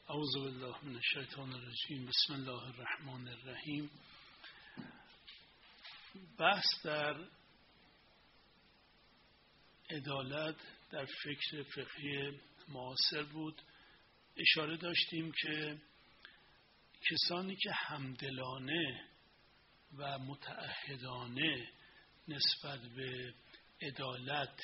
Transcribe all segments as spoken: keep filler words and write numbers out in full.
اعوذ بالله من الشیطان الرجیم. بسم الله الرحمن الرحیم. بحث در عدالت در فکر فقهی معاصر بود. اشاره داشتیم که کسانی که همدلانه و متعهدانه نسبت به عدالت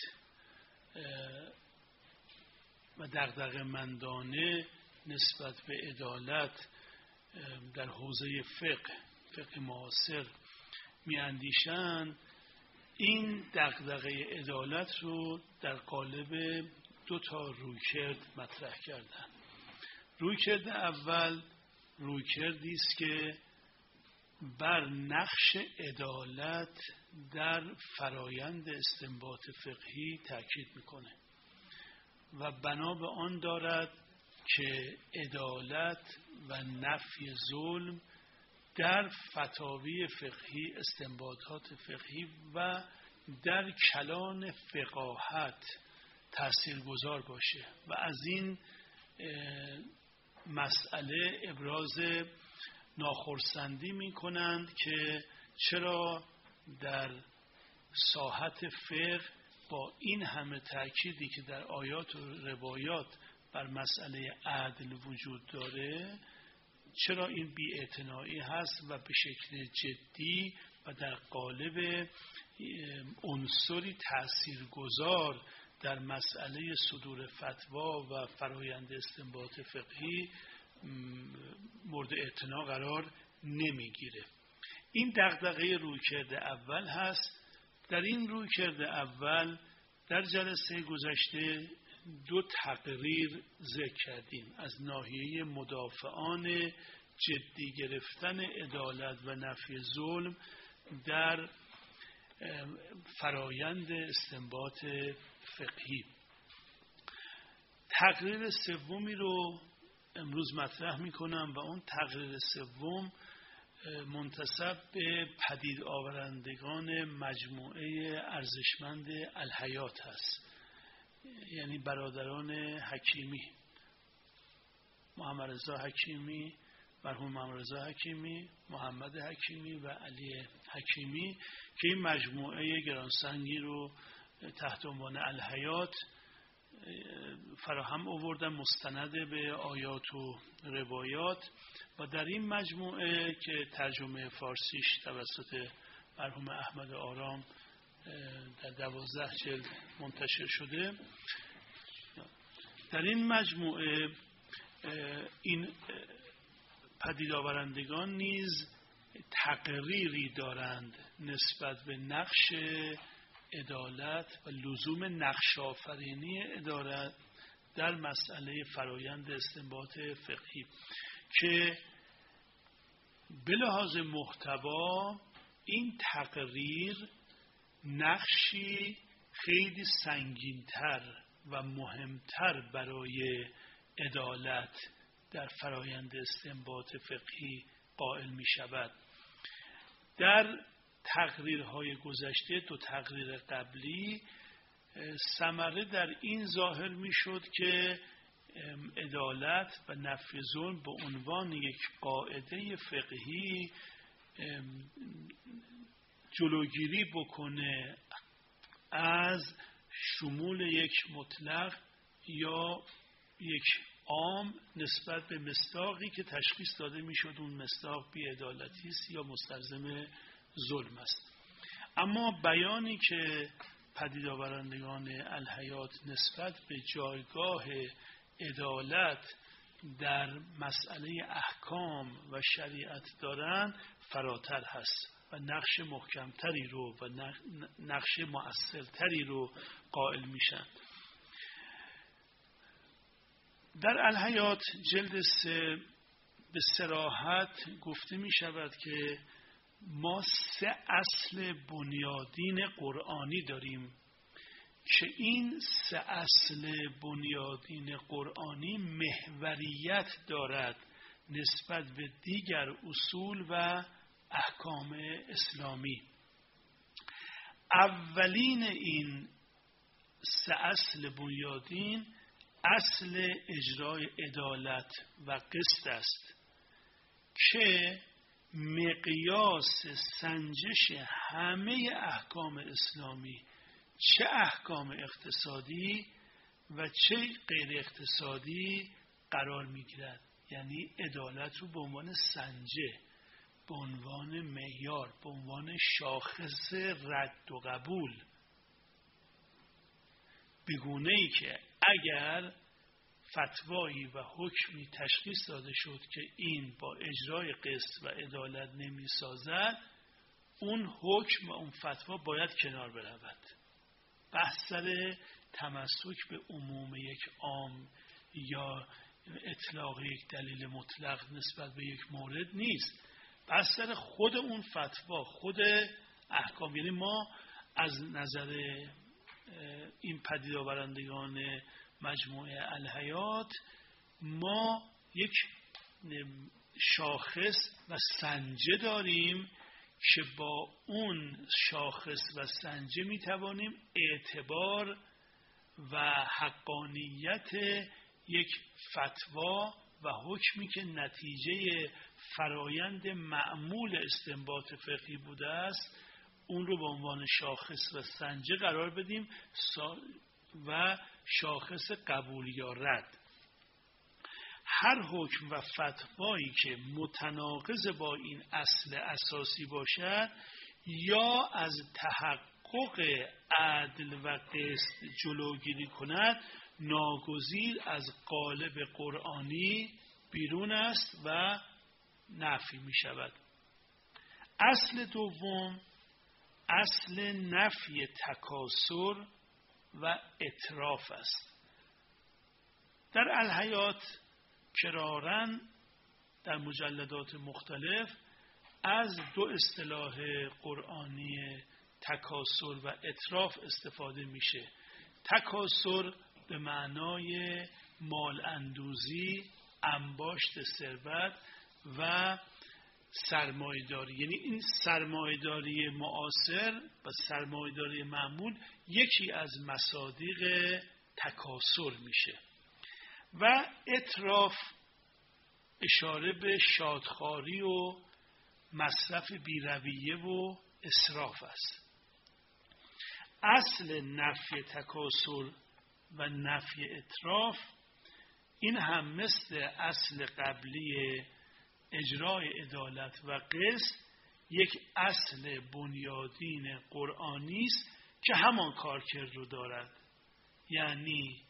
و دغدغه‌مندانه نسبت به عدالت در حوزه فقه فقه معاصر میاندیشند، این دغدغه عدالت رو در قالب دو تا رویکرد مطرح کردند. رویکرد اول رویکردی است که بر نقش عدالت در فرایند استنباط فقهی تاکید میکنه و بنا به آن دارد که عدالت و نفی ظلم در فتاوی فقهی، استنباطات فقهی و در کلان فقاهت تاثیرگذار باشه و از این مسئله ابراز ناخرسندی می کنند که چرا در ساحت فقه با این همه تأکیدی که در آیات و روایات بر مسئله عدل وجود داره، چرا این بی‌اعتنایی هست و به شکل جدی و در قالب عنصری تاثیرگذار در مسئله صدور فتوا و فرایند استنباط فقهی مورد اعتنا قرار نمیگیره. این دغدغه رویکرد اول هست. در این رویکرد اول در جلسه گذشته دو تقریر ذکر کردیم از ناحیه مدافعان جدی گرفتن عدالت و نفی ظلم در فرایند استنباط فقهی. تقریر سومی رو امروز مطرح میکنم و اون تقریر سوم منتسب به پدید آورندگان مجموعه ارزشمند الحیات هست، یعنی برادران حکیمی، محمد رضا حکیمی، مرحوم محمد رضا حکیمی، محمد حکیمی و علی حکیمی که این مجموعه گرانسنگی رو تحت عنوان الحیات فراهم آوردن مستند به آیات و روایات و در این مجموعه که ترجمه فارسیش توسط مرحوم احمد آرام در دوازده جلد منتشر شده، در این مجموعه این پدید آورندگان نیز تقریری دارند نسبت به نقش عدالت و لزوم نقش آفرینی عدالت در مسئله فرایند استنباط فقهی که به لحاظ محتوا این تقریر نقشی خیلی سنگین‌تر و مهمتر برای عدالت در فرایند استنباط فقهی قائل می شود. در تقریرهای گذشته، دو تقریر قبلی، ثمره در این ظاهر می شد که عدالت و نفی ظلم به عنوان یک قاعده فقهی جلوگیری بکنه از شمول یک مطلق یا یک عام نسبت به مصداقی که تشخیص داده می شد اون مصداق بی‌عدالتی است یا مستلزم ظلم است. اما بیانی که پدید آورندگان الحیات نسبت به جایگاه عدالت در مسئله احکام و شریعت دارند فراتر هست و نقش محکمتری رو و نقش مؤثرتری رو قائل میشن. در الحیات جلد سه به صراحت گفته می شود که ما سه اصل بنیادین قرآنی داریم که این سه اصل بنیادین قرآنی محوریت دارد نسبت به دیگر اصول و احکام اسلامی. اولین این سه اصل بنیادین اصل اجرای عدالت و قسط است که مقیاس سنجش همه احکام اسلامی، چه احکام اقتصادی و چه غیر اقتصادی قرار میگیرد. یعنی عدالت رو به عنوان سنجه، به عنوان معیار، به عنوان شاخص رد و قبول، بگونه ای که اگر فتوایی و حکمی تشخیص داده شد که این با اجرای قسط و عدالت نمی سازد، اون حکم و اون فتوا باید کنار برود. بحث سر تمسک به عموم یک عام یا اطلاق یک دلیل مطلق نسبت به یک مورد نیست. بحث سر خود اون فتوا، خود احکام. یعنی ما از نظر این پدید آورندگان مجموعه الحیات، ما یک شاخص و سنجه داریم که با اون شاخص و سنجه میتوانیم اعتبار و حقانیت یک فتوا و حکمی که نتیجه فرایند معمول استنباط فقهی بوده است، اون رو به عنوان شاخص و سنجه قرار بدیم و شاخص قبول یا رد. هر حکم و فتوایی که متناقض با این اصل اساسی باشد یا از تحقق عدل و قسط جلوگیری کند، ناگزیر از قالب قرآنی بیرون است و نفی می شود. اصل دوم، اصل نفی تکاسر و اتراف است. در الحیات کراراً در مجلدات مختلف از دو اصطلاح قرآنی تکاسر و اتراف استفاده میشه. تکاسر به معنای مال اندوزی، انباشت ثروت و سرمایه‌داری. یعنی این سرمایه‌داری معاصر و سرمایه‌داری معمول یکی از مصادیق تکاسر میشه. و اتراف اشاره به شادخواری و مصرف بی‌رویه و اسراف است. اصل نفی تکاسر و نفی اتراف این هم مثل اصل قبلی اجرای عدالت و قسط یک اصل بنیادین قرآنی است که همان کارکرد رو دارد. یعنی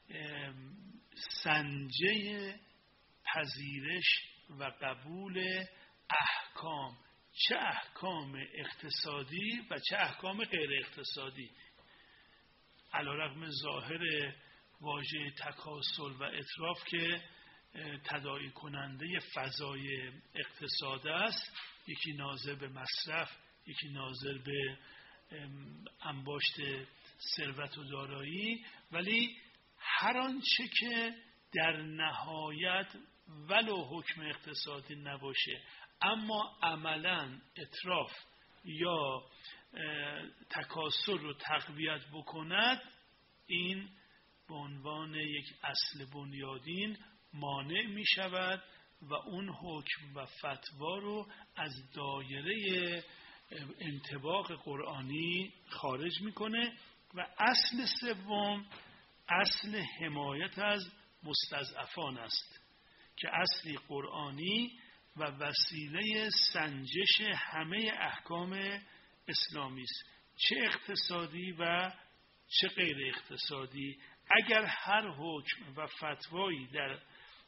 سنجه پذیرش و قبول احکام، چه احکام اقتصادی و چه احکام غیر اقتصادی. علیرغم ظاهر واژه تکاسل و اتراف که تداعی کننده فضای اقتصاد است، یکی ناظر به مصرف، یکی ناظر به انباشت ثروت و دارایی، ولی هر آنچه که در نهایت ولو حکم اقتصادی نباشه اما عملاً اتراف یا تکاسل رو تقویت بکند، این به عنوان یک اصل بنیادین مانع می شود و اون حکم و فتوا رو از دایره انطباق قرآنی خارج میکنه. و اصل سوم اصل حمایت از مستضعفان است که اصلی قرآنی و وسیله سنجش همه احکام اسلامی است، چه اقتصادی و چه غیر اقتصادی. اگر هر حکم و فتوایی در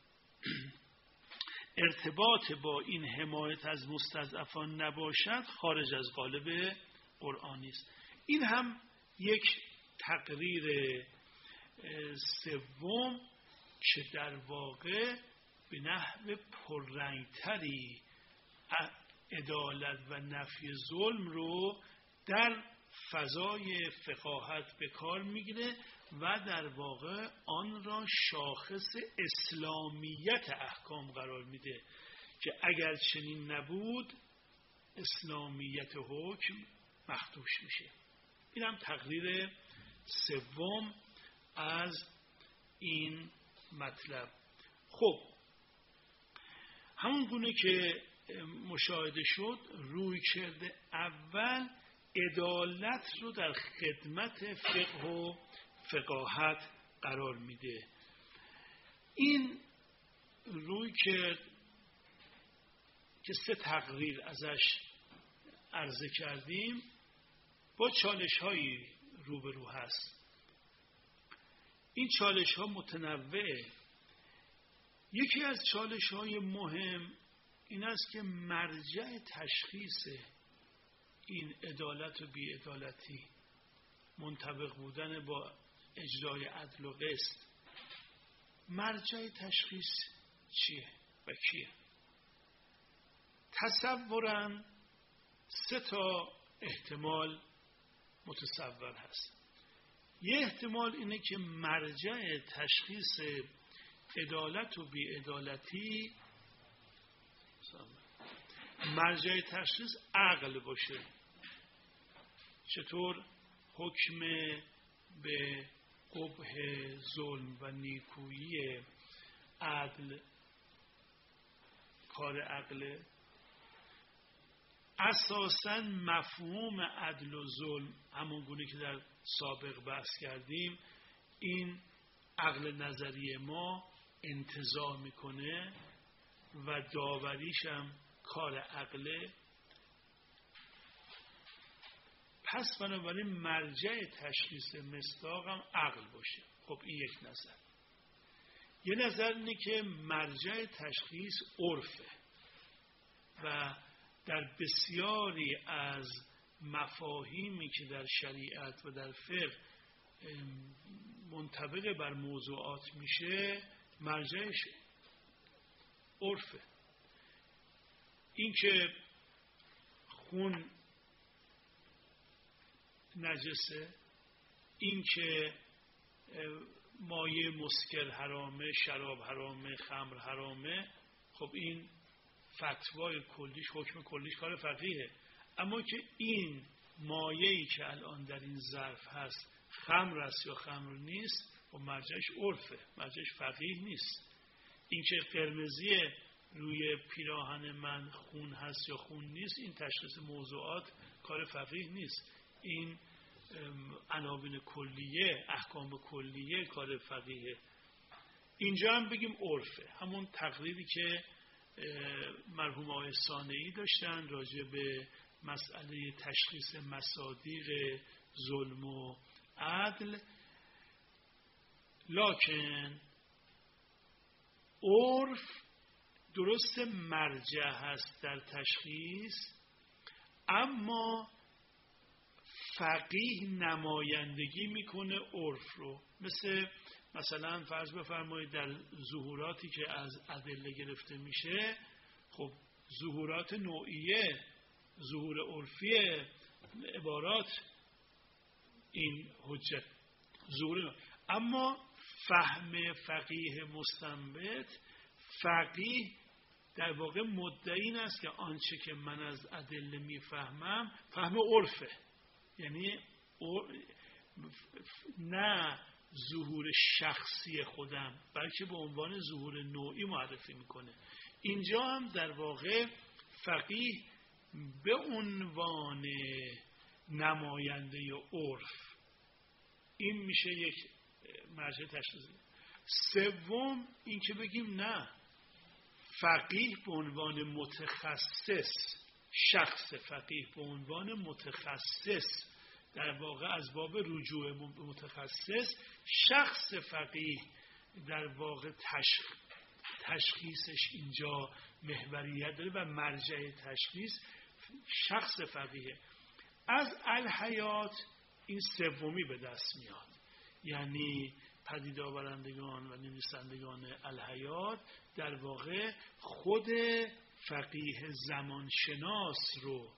ارتباط با این حمایت از مستضعفان نباشد، خارج از قالب قرآنی است. این هم یک تقریر سوم که در واقع به نحو پررنگتری عدالت و نفی ظلم رو در فضای فقاهت به کار میگیره و در واقع آن را شاخص اسلامیت احکام قرار میده که اگر چنین نبود اسلامیت حکم مخدوش میشه. این هم تقریر سوم از این مطلب. خب همون گونه که مشاهده شد، رویکرد اول عدالت رو در خدمت فقه و فقاهت قرار میده. این رویکرد که سه تقریر ازش عرضه کردیم با چالش هایی روبرو هست. این چالش ها متنوعه. یکی از چالش های مهم این است که مرجع تشخیص این عدالت و بی‌عدالتی، منطبق بودن با اجرای عدل و قسط، مرجع تشخیص چیه و کیه؟ تصوراً سه تا احتمال متصور هست. یه احتمال اینه که مرجع تشخیص عدالت و بی‌عدالتی، مرجع تشخیص عقل باشه. چطور حکم به قبح ظلم و نیکویی عدل کار عقله؟ اساساً مفهوم عدل و ظلم همون گونه که در سابق بحث کردیم، این عقل نظری ما انتزاع میکنه و داوریش هم کار عقله. پس بنابراین مرجع تشخیص مصداق هم عقل باشه. خب این یک نظر. یه نظر اینه که مرجع تشخیص عرفه و در بسیاری از مفاهیمی که در شریعت و در فقه منطبق بر موضوعات میشه، مرجعش عرفه. این که خون نجسه، این که مایه مسکر حرامه، شراب حرامه، خمر حرامه، خب این فتوای کلیش، حکم کلیش کار فقیهه. اما که این مایه‌ای که الان در این ظرف هست خمر است یا خمر نیست، و مرجعش عرفه، مرجعش فقیه نیست. این که قرمزی روی پیراهن من خون هست یا خون نیست، این تشخیص موضوعات کار فقیه نیست. این عناوین کلیه، احکام کلیه کار فقیهه. اینجا هم بگیم عرفه، همون تقریری که مرحوم آقای صانعی داشتن راجع به مسئله تشخیص مصادیق ظلم و عدل. لکن عرف درست مرجع هست در تشخیص، اما فقیه نمایندگی میکنه عرف رو. مثل مثلا فرض بفرمایید در ظهوراتی که از ادله گرفته میشه، خب ظهورات نوعیه، ظهور عرفی عبارات این حجت ظهور، اما فهم فقیه مستنبط، فقیه در واقع مدعی این است که آنچه که من از ادله میفهمم فهم عرفه، یعنی نه ظهور شخصی خودم، بلکه به عنوان ظهور نوعی معرفی میکنه. اینجا هم در واقع فقیه به عنوان نماینده عرف، این میشه یک مرجع تشخیصی. سوم این که بگیم نه، فقیه به عنوان متخصص، شخص فقیه به عنوان متخصص، در واقع از باب رجوع متخصص، شخص فقیه در واقع تشخ... تشخیصش اینجا محوریت داره و مرجع تشخیص شخص فقیه. از الحیات این سومی به دست میاد، یعنی پدید آورندگان و نویسندگان الحیات در واقع خود فقیه زمانشناس رو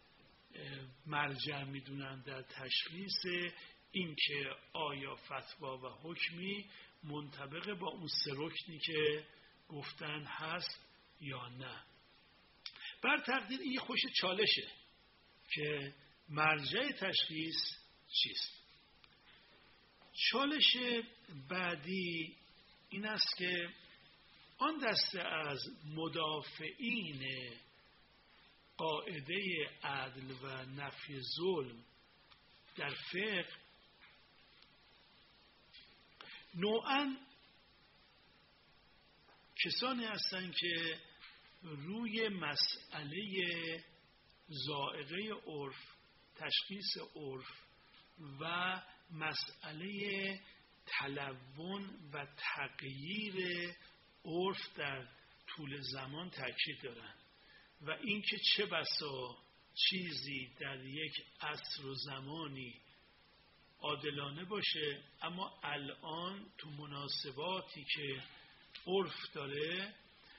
مرجع میدونن در تشخیص این که آیا فتوا و حکمی منطبق با اون سه رکنی که گفتن هست یا نه. بر تقدیر این خوش چالشه که مرجع تشخیص چیست. چالش بعدی این است که آن دسته از مدافعین قاعده عدل و نفی ظلم در فقه نوعاً کسانی هستند که روی مسئله ذائقه عرف، تشخیص عرف و مسئله تلون و تغییر عرف در طول زمان تاکید دارند و اینکه چه بسا چیزی در یک عصر و زمانی عادلانه باشه اما الان تو مناسباتی که عرف داره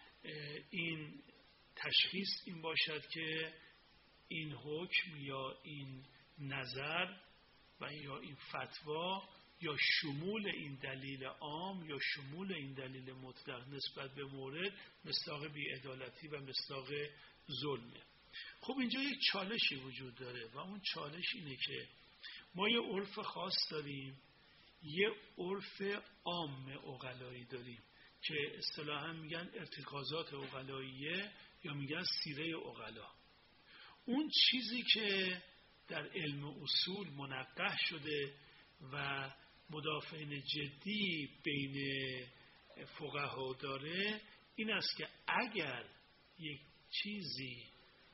این تشخیص این باشد که این حکم یا این نظر و یا این فتوا یا شمول این دلیل عام یا شمول این دلیل مطلق نسبت به مورد مصداق بی‌عدالتی و مصداق ظلمه. خب اینجا یک چالشی وجود داره و اون چالش اینه که ما یه عرف خاص داریم، یه عرف عام عقلایی داریم که اصطلاحاً میگن ارتکازات عقلاییه یا میگن سیره عقلا. اون چیزی که در علم اصول منقح شده و مدافعین جدی بین فقها داره این است که اگر یک چیزی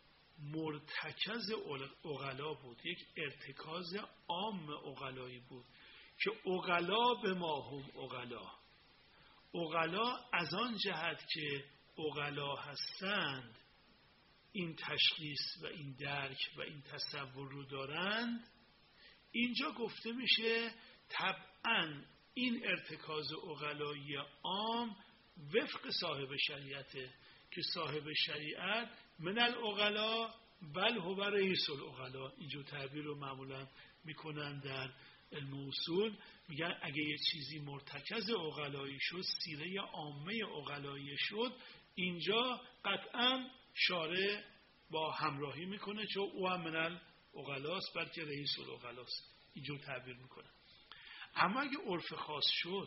مرتکز عقلا بود، یک ارتکاز عام عقلایی بود که عقلا به ما هم عقلا، عقلا از آن جهت که عقلا هستند این تشخیص و این درک و این تصور رو دارند، اینجا گفته میشه طبعاً این ارتکاز عقلایی عام وفق صاحب شریعته که صاحب شریعت من العقلا بل هو رئیس العقلا، اینجا تعبیر رو معمولا میکنن در علم اصول، میگن اگه یه چیزی مرتکز عقلایی شد، سیره عامه عقلایی شد، اینجا قطعاً شارع با همراهی میکنه چون او هم من العقلاست بلکه رئیس العقلاست، اینجا تعبیر میکنه. اما اگه عرف خاص شد،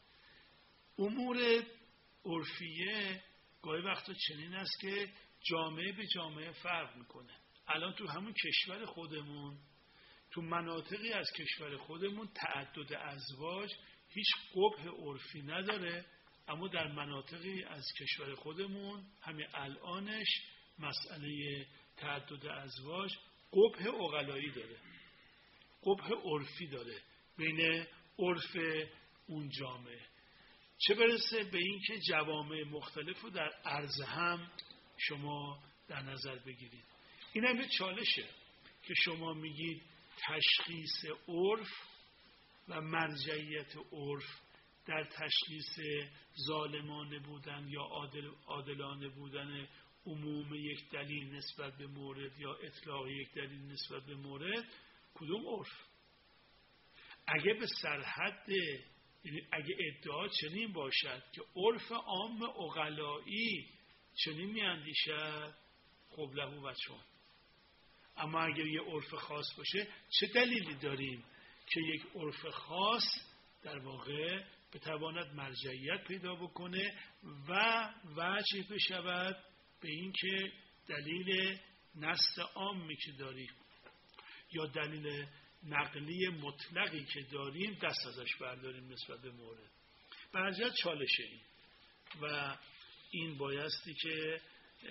امور عرفیه گاهی وقتا چنین است که جامعه به جامعه فرق میکنه. الان تو همون کشور خودمون، تو مناطقی از کشور خودمون تعدد ازواج هیچ قبح عرفی نداره، اما در مناطقی از کشور خودمون همین الانش مسئله تعدد ازواج قبح عقلایی داره، قبح عرفی داره بین عرف اون جامعه، چه برسه به این که جوامع مختلف رو در عرض هم شما در نظر بگیرید. این هم یه چالشه که شما میگید تشخیص عرف و مرجعیت عرف در تشخیص ظالمانه بودن یا عادل عادلانه بودن عموم یک دلیل نسبت به مورد یا اطلاق یک دلیل نسبت به مورد، کدوم عرف؟ اگه به سرحد، یعنی اگه ادعا چنین باشد که عرف عام عقلایی چنین میاندیشد، خب له و چون. اما اگر یه عرف خاص باشه، چه دلیلی داریم که یک عرف خاص در واقع بتواند مرجعیت پیدا بکنه و وجه بشود به این که دلیل نص عامی که داریم یا دلیل نقلی مطلقی که داریم دست ازش برداریم نسبت به مورد. برجت چالشه این و این بایستی که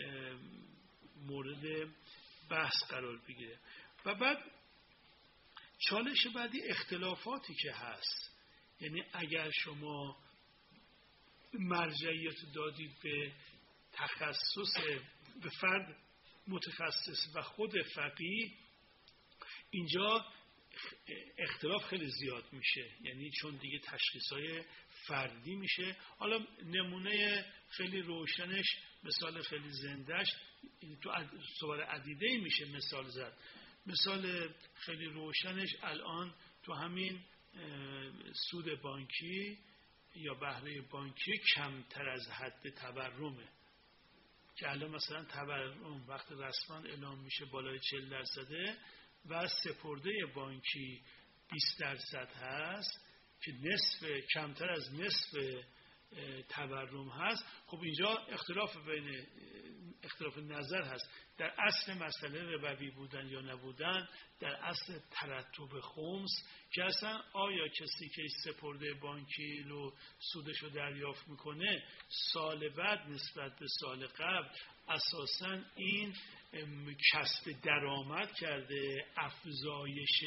مورد بحث قرار بگیره. و بعد چالش بعدی اختلافاتی که هست، یعنی اگر شما مرجعیت دادید به تخصص، به فرد متخصص و خود فقیه، اینجا اختلاف خیلی زیاد میشه، یعنی چون دیگه تشخیصهای فردی میشه. حالا نمونه خیلی روشنش، مثال خیلی زندهش، تو صور عدیده میشه مثال زد. مثال خیلی روشنش الان تو همین سود بانکی یا بهره بانکی کمتر از حد تورمه که الان مثلا تورم وقت رسما اعلام میشه بالای چهل درصده و سپرده بانکی بیست درصد هست، که نصف کمتر از نصف تورم هست، خب اینجا اختلاف بین اختلاف نظر هست در اصل مسئله ربوی بودن یا نبودن، در اصل ترتب خمس، که اصلا آیا کسی که سپرده بانکی رو سودش رو دریافت میکنه سال بعد نسبت به سال قبل اساسا این کسب درآمد کرده، افزایش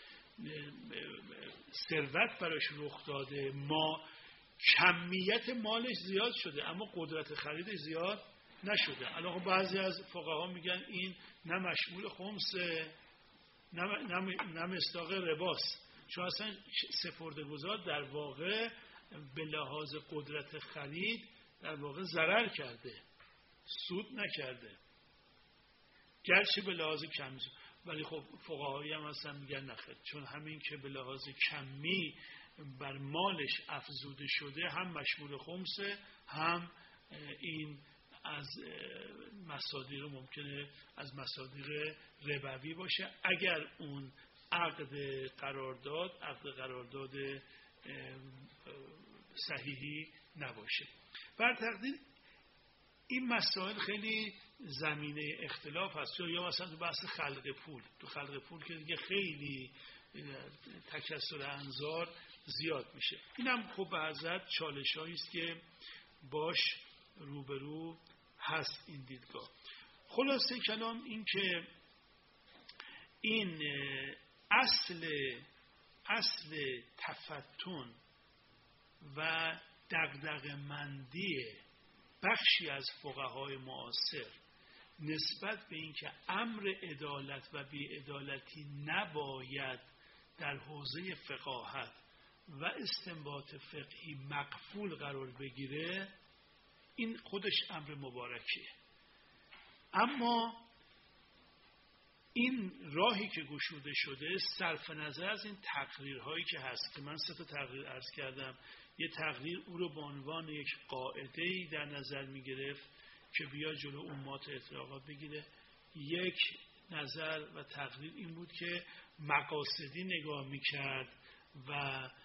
ثروت براش رخ داده، ما کمیت مالش زیاد شده اما قدرت خریدش زیاد نشده. الان بعضی از فقها میگن این نه مشمول خمسه نه نه نه مصداق رباست، چون اصلا سپرده‌گذار در واقع به لحاظ قدرت خرید در واقع ضرر کرده، سود نکرده، گرچه به لحاظ کمی، ولی خب فقهایی هم اصلا میگن نخیر، چون همین که به لحاظ کمی بر مالش افزوده شده هم مشمول خمسه، هم این از مصادیق ممکنه از مصادیق ربوی باشه اگر اون عقد قرارداد عقد قرارداد صحیحی نباشه. بر تقدیر این مسائل خیلی زمینه اختلاف هست، یا مثلا تو بحث خلق پول، تو خلق پول که دیگه خیلی تکثر انظار زیاد میشه. اینم خب به حضرت چالش هایی است که باش روبرو هست این دیدگاه. خلاصه کلام این که این اصل اصل تفتن و دغدغه‌مندی بخشی از فقهای معاصر نسبت به اینکه امر عدالت و بی‌عدالتی نباید در حوزه فقاهت و استنباط فقهی مقفول قرار بگیره، این خودش امر مبارکیه. اما این راهی که گشوده شده صرف نظر از این تقریرهایی که هست که من سه تا تقریر عرض کردم، یه تقریر او رو به عنوان یک قاعده‌ای در نظر می‌گرفت که بیا جلو امات اطلاقات بگیره، یک نظر و تقریر این بود که مقاصدی نگاه می‌کرد و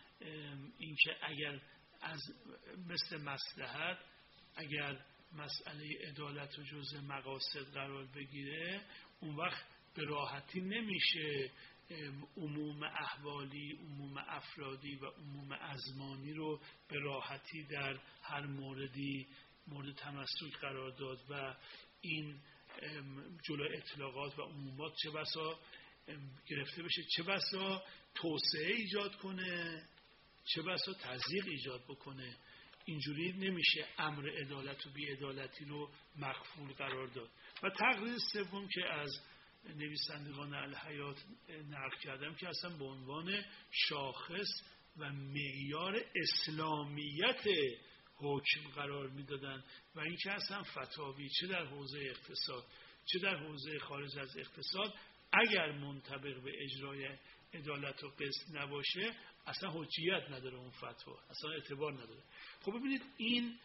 اینکه اگر از مثل مصلحت اگر مسئله عدالت و جزء مقاصد قرار بگیره اون وقت به راحتی نمیشه عموم احوالی، عموم افرادی و عموم ازمانی رو به راحتی در هر موردی مورد تمسک قرار داد و این جلو اطلاقات و عمومات چه بسا گرفته بشه، چه بسا توسعه ایجاد کنه، چه بسا تضییق ایجاد بکنه. اینجوری نمیشه امر عدالت و بی‌عدالتی رو مخفول قرار داد. و تقریر سوم که از نویسندگان الحیات نقل کردم که اصلا به عنوان شاخص و معیار اسلامیت حکم قرار میدادن و اینکه اصلا فتاوی چه در حوزه اقتصاد چه در حوزه خارج از اقتصاد اگر منطبق به اجرای عدالت و قسط نباشه اصلا حجیت نداره، اون فتوا اصلا اعتبار نداره. خب ببینید این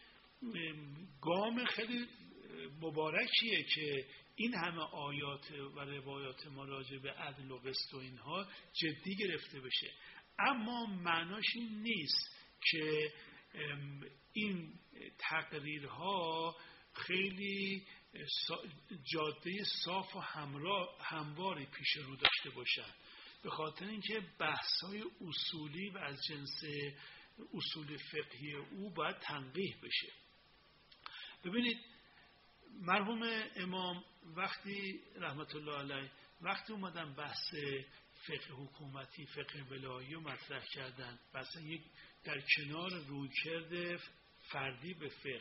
گام خیلی مبارکیه که این همه آیات و روایات ما راجع به عدل و قسط و اینها جدی گرفته بشه، اما معناش این نیست که این تقریرها خیلی جاده صاف و همواری پیش رو داشته باشن، به خاطر اینکه بحث‌های اصولی و از جنس اصول فقهی او باید تنقیح بشه. ببینید مرحوم امام وقتی رحمت الله علیه وقتی اومدن بحث فقه حکومتی، فقه ولایی رو مطرح کردن، بحث یک در کنار رویکرد فردی به فقه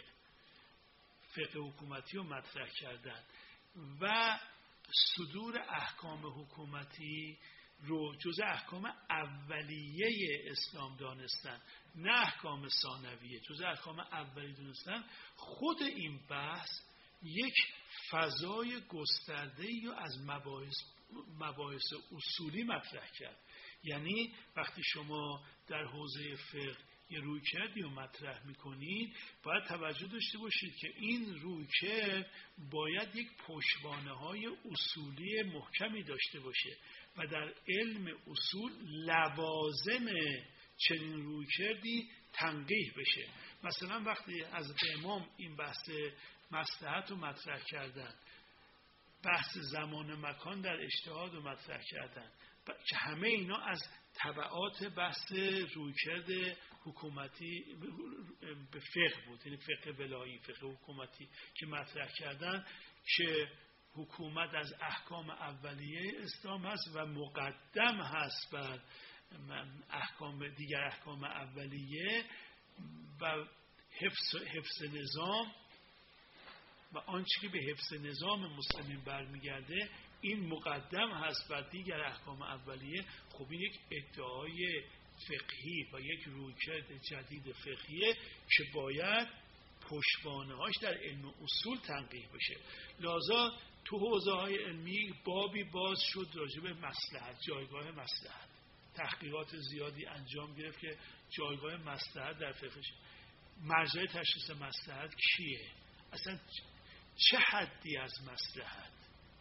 فقه حکومتی رو مطرح کردن و صدور احکام حکومتی رو جزء احکام اولیه اسلام دانستن، نه احکام ثانویه، جزء احکام اولیه دانستن. خود این بحث یک فضای گسترده یا از مباحث مباحث اصولی مطرح کرد. یعنی وقتی شما در حوزه فقه یه رویکردی رو مطرح میکنید باید توجه داشته باشید که این رویکرد باید یک پشتوانه های اصولی محکمی داشته باشه و در علم اصول لوازم چنین رویکردی تنقیح بشه. مثلا وقتی حضرت امام این بحث مصلحت رو مطرح کردن، بحث زمان و مکان در اجتهاد رو مطرح کردن که همه اینا از تبعات بحث رویکرد حکومتی به فقه بود، یعنی فقه ولایی، فقه حکومتی که مطرح کردن که حکومت از احکام اولیه اسلام هست و مقدم هست بر احکام دیگر احکام اولیه و حفظ, حفظ نظام و آنچه که به حفظ نظام مسلمین برمیگرده این مقدم هست بر دیگر احکام اولیه. خب این یک ادعای فقهی و یک رویکرد جدید فقهیه که باید پشتوانه هاش در علم اصول تنقیح بشه. لذا تو حوزه های علمی بابی باز شد راجع به مصلحت، جایگاه مصلحت. تحقیقات زیادی انجام گرفت که جایگاه مصلحت در فقه، مرجع تشخیص مصلحت کیه، اصلا چه حدی از مصلحت.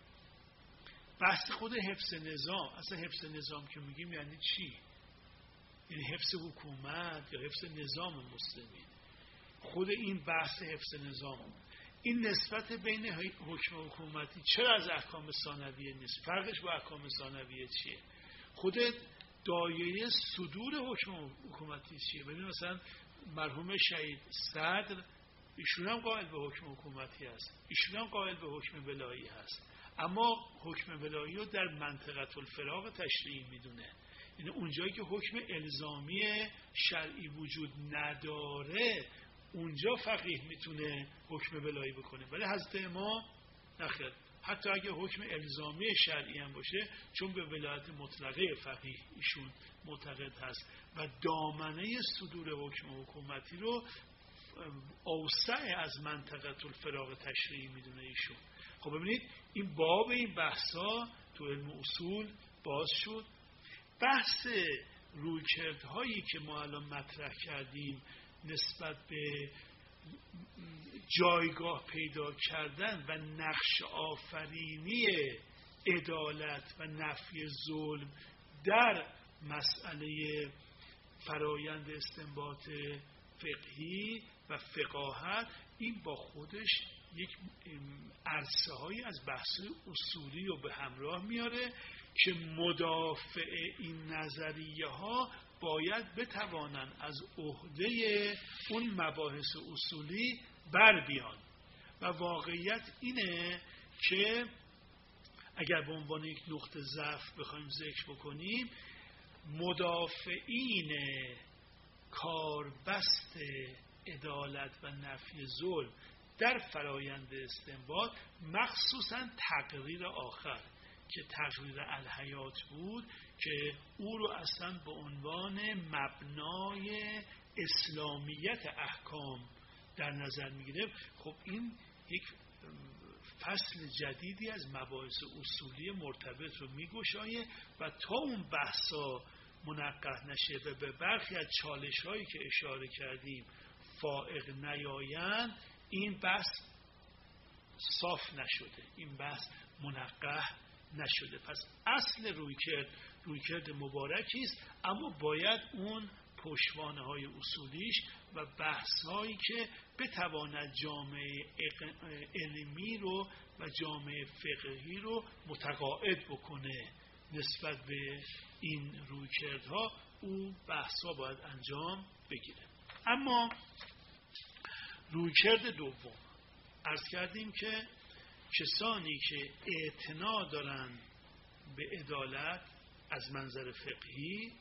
بحث خود حفظ نظام، اصلا حفظ نظام که میگیم یعنی چی؟ یعنی حفظ حکومت یا حفظ نظام مسلمین. خود این بحث حفظ نظام، این نسبت بین حکم حکومتی چرا از احکام ثانویه نیست؟ فرقش با احکام ثانویه چیه؟ خود دایره صدور حکم حکومتی چیه؟ ببین مثلا مرحوم شهید صدر، ایشون هم قائل به حکم حکومتی هست، ایشون هم قائل به حکم ولایی هست، اما حکم ولایی رو در منطقه الفراغ تشریعی میدونه. یعنی اونجایی که حکم الزامی شرعی وجود نداره اونجا فقیه میتونه حکم ولایی بکنه. ولی حضرت امام نخیر، حتی اگه حکم الزامی شرعی هم باشه، چون به ولایت مطلقه فقیه ایشون معتقد هست و دامنه صدور حکم حکومتی رو اوسع از منطقه الفراغ تشریعی میدونه ایشون. خب ببینید این باب این بحثا تو علم اصول باز شد. بحث رویکردهایی که ما الان مطرح کردیم نسبت به جایگاه پیدا کردن و نقش آفرینی عدالت و نفی ظلم در مسئله فرایند استنباط فقهی و فقاهت، این با خودش یک عرصه هایی از بحث اصولی رو به همراه میاره که مدافع این نظریه ها باید بتوانن از عهده اون مباحث اصولی بر بیان. و واقعیت اینه که اگر به عنوان یک نقطه ضعف بخوایم ذکر بکنیم، مدافعین کاربست عدالت و نفی ظلم در فرایند استنباط، مخصوصا تقریر آخر که تقریر الحیات بود که او رو اصلا به عنوان مبنای اسلامیت احکام در نظر میگیره، خب این یک فصل جدیدی از مباحث اصولی مرتبط رو میگشایه و تا اون بحثا منقح نشه و به برخی از چالش هایی که اشاره کردیم فائق نیایند، این بحث صاف نشده، این بحث منقح نشده. پس اصل رویکرد رویکرد مبارکی است، اما باید اون پشتوانه های اصولیش و بحث هایی که بتواند جامعه علمی رو و جامعه فقهی رو متقاعد بکنه نسبت به این رویکردها، اون بحث ها باید انجام بگیره. اما رویکرد دوم، عرض کردیم که کسانی که اعتنا دارن به عدالت از منظر فقهی،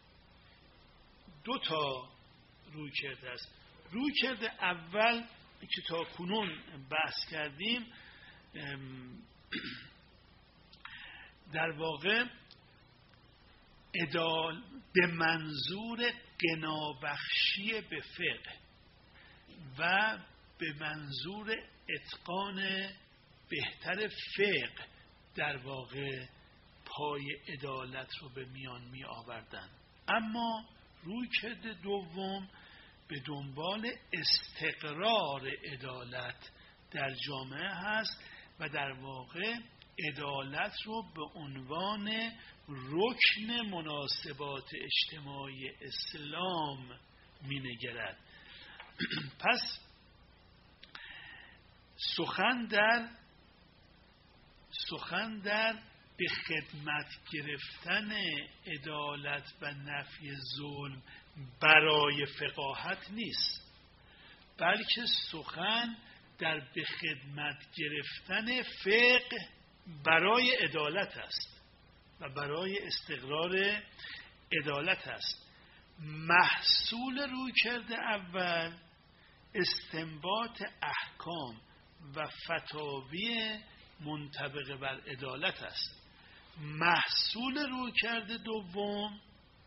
دو تا رویکرد است. رویکرد اول که تا کنون بحث کردیم در واقع عدالت به منظور غنابخشی به فقه و به منظور اتقان بهتر فقه در واقع پای عدالت رو به میان می آوردن. اما رویکرد دوم به دنبال استقرار عدالت در جامعه هست و در واقع عدالت رو به عنوان رکن مناسبات اجتماعی اسلام مینگرد. پس سخن در سخن در به خدمت گرفتن عدالت و نفی ظلم برای فقاهت نیست، بلکه سخن در به خدمت گرفتن فقه برای عدالت است و برای استقرار عدالت است. محصول رویکرد اول استنباط احکام و فتاوی منطبق بر عدالت است. محصول رویکرد دوم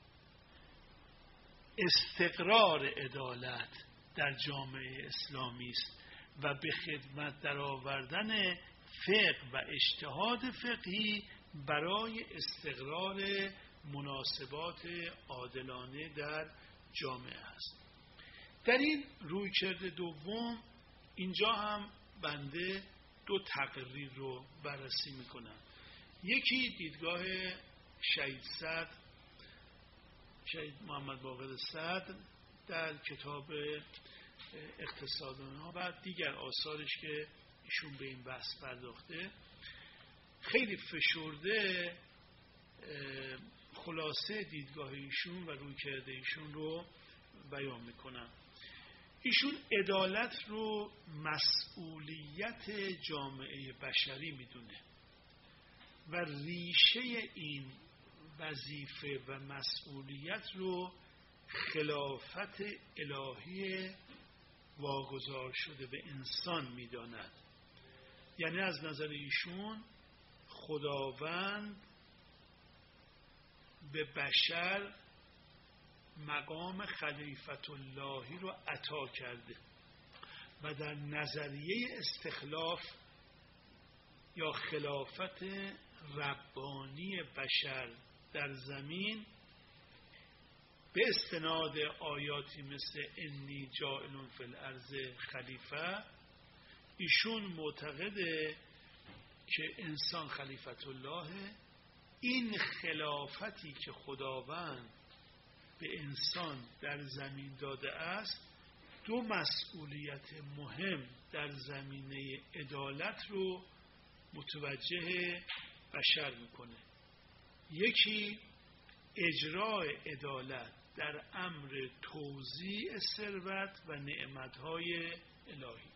استقرار عدالت در جامعه اسلامی است و به خدمت درآوردن فقه و اجتهاد فقهی برای استقرار مناسبات عادلانه در جامعه است. در این رویکرد دوم اینجا هم بنده دو تقریر رو بررسی میکنم. یکی دیدگاه شهید صدر، شهید محمد باقر صدر در کتاب اقتصادها و دیگر آثارش که ایشون به این بحث پرداخته، خیلی فشرده خلاصه دیدگاه ایشون و رویکرد ایشون رو بیان میکنم. ایشون عدالت رو مسئولیت جامعه بشری میدونه و ریشه این وظیفه و مسئولیت رو خلافت الهی واگذار شده به انسان میداند. یعنی از نظر ایشون خداوند به بشر مقام خلیفت اللهی رو عطا کرده و در نظریه استخلاف یا خلافت ربانی بشر در زمین به استناد آیاتی مثل انی جاعل فی الارض خلیفه، ایشون معتقده که انسان خلیفت الله. این خلافتی که خداوند به انسان در زمین داده است دو مسئولیت مهم در زمینه عدالت رو متوجه بشر میکنه. یکی اجرای عدالت در امر توزیع ثروت و نعمتهای الهی.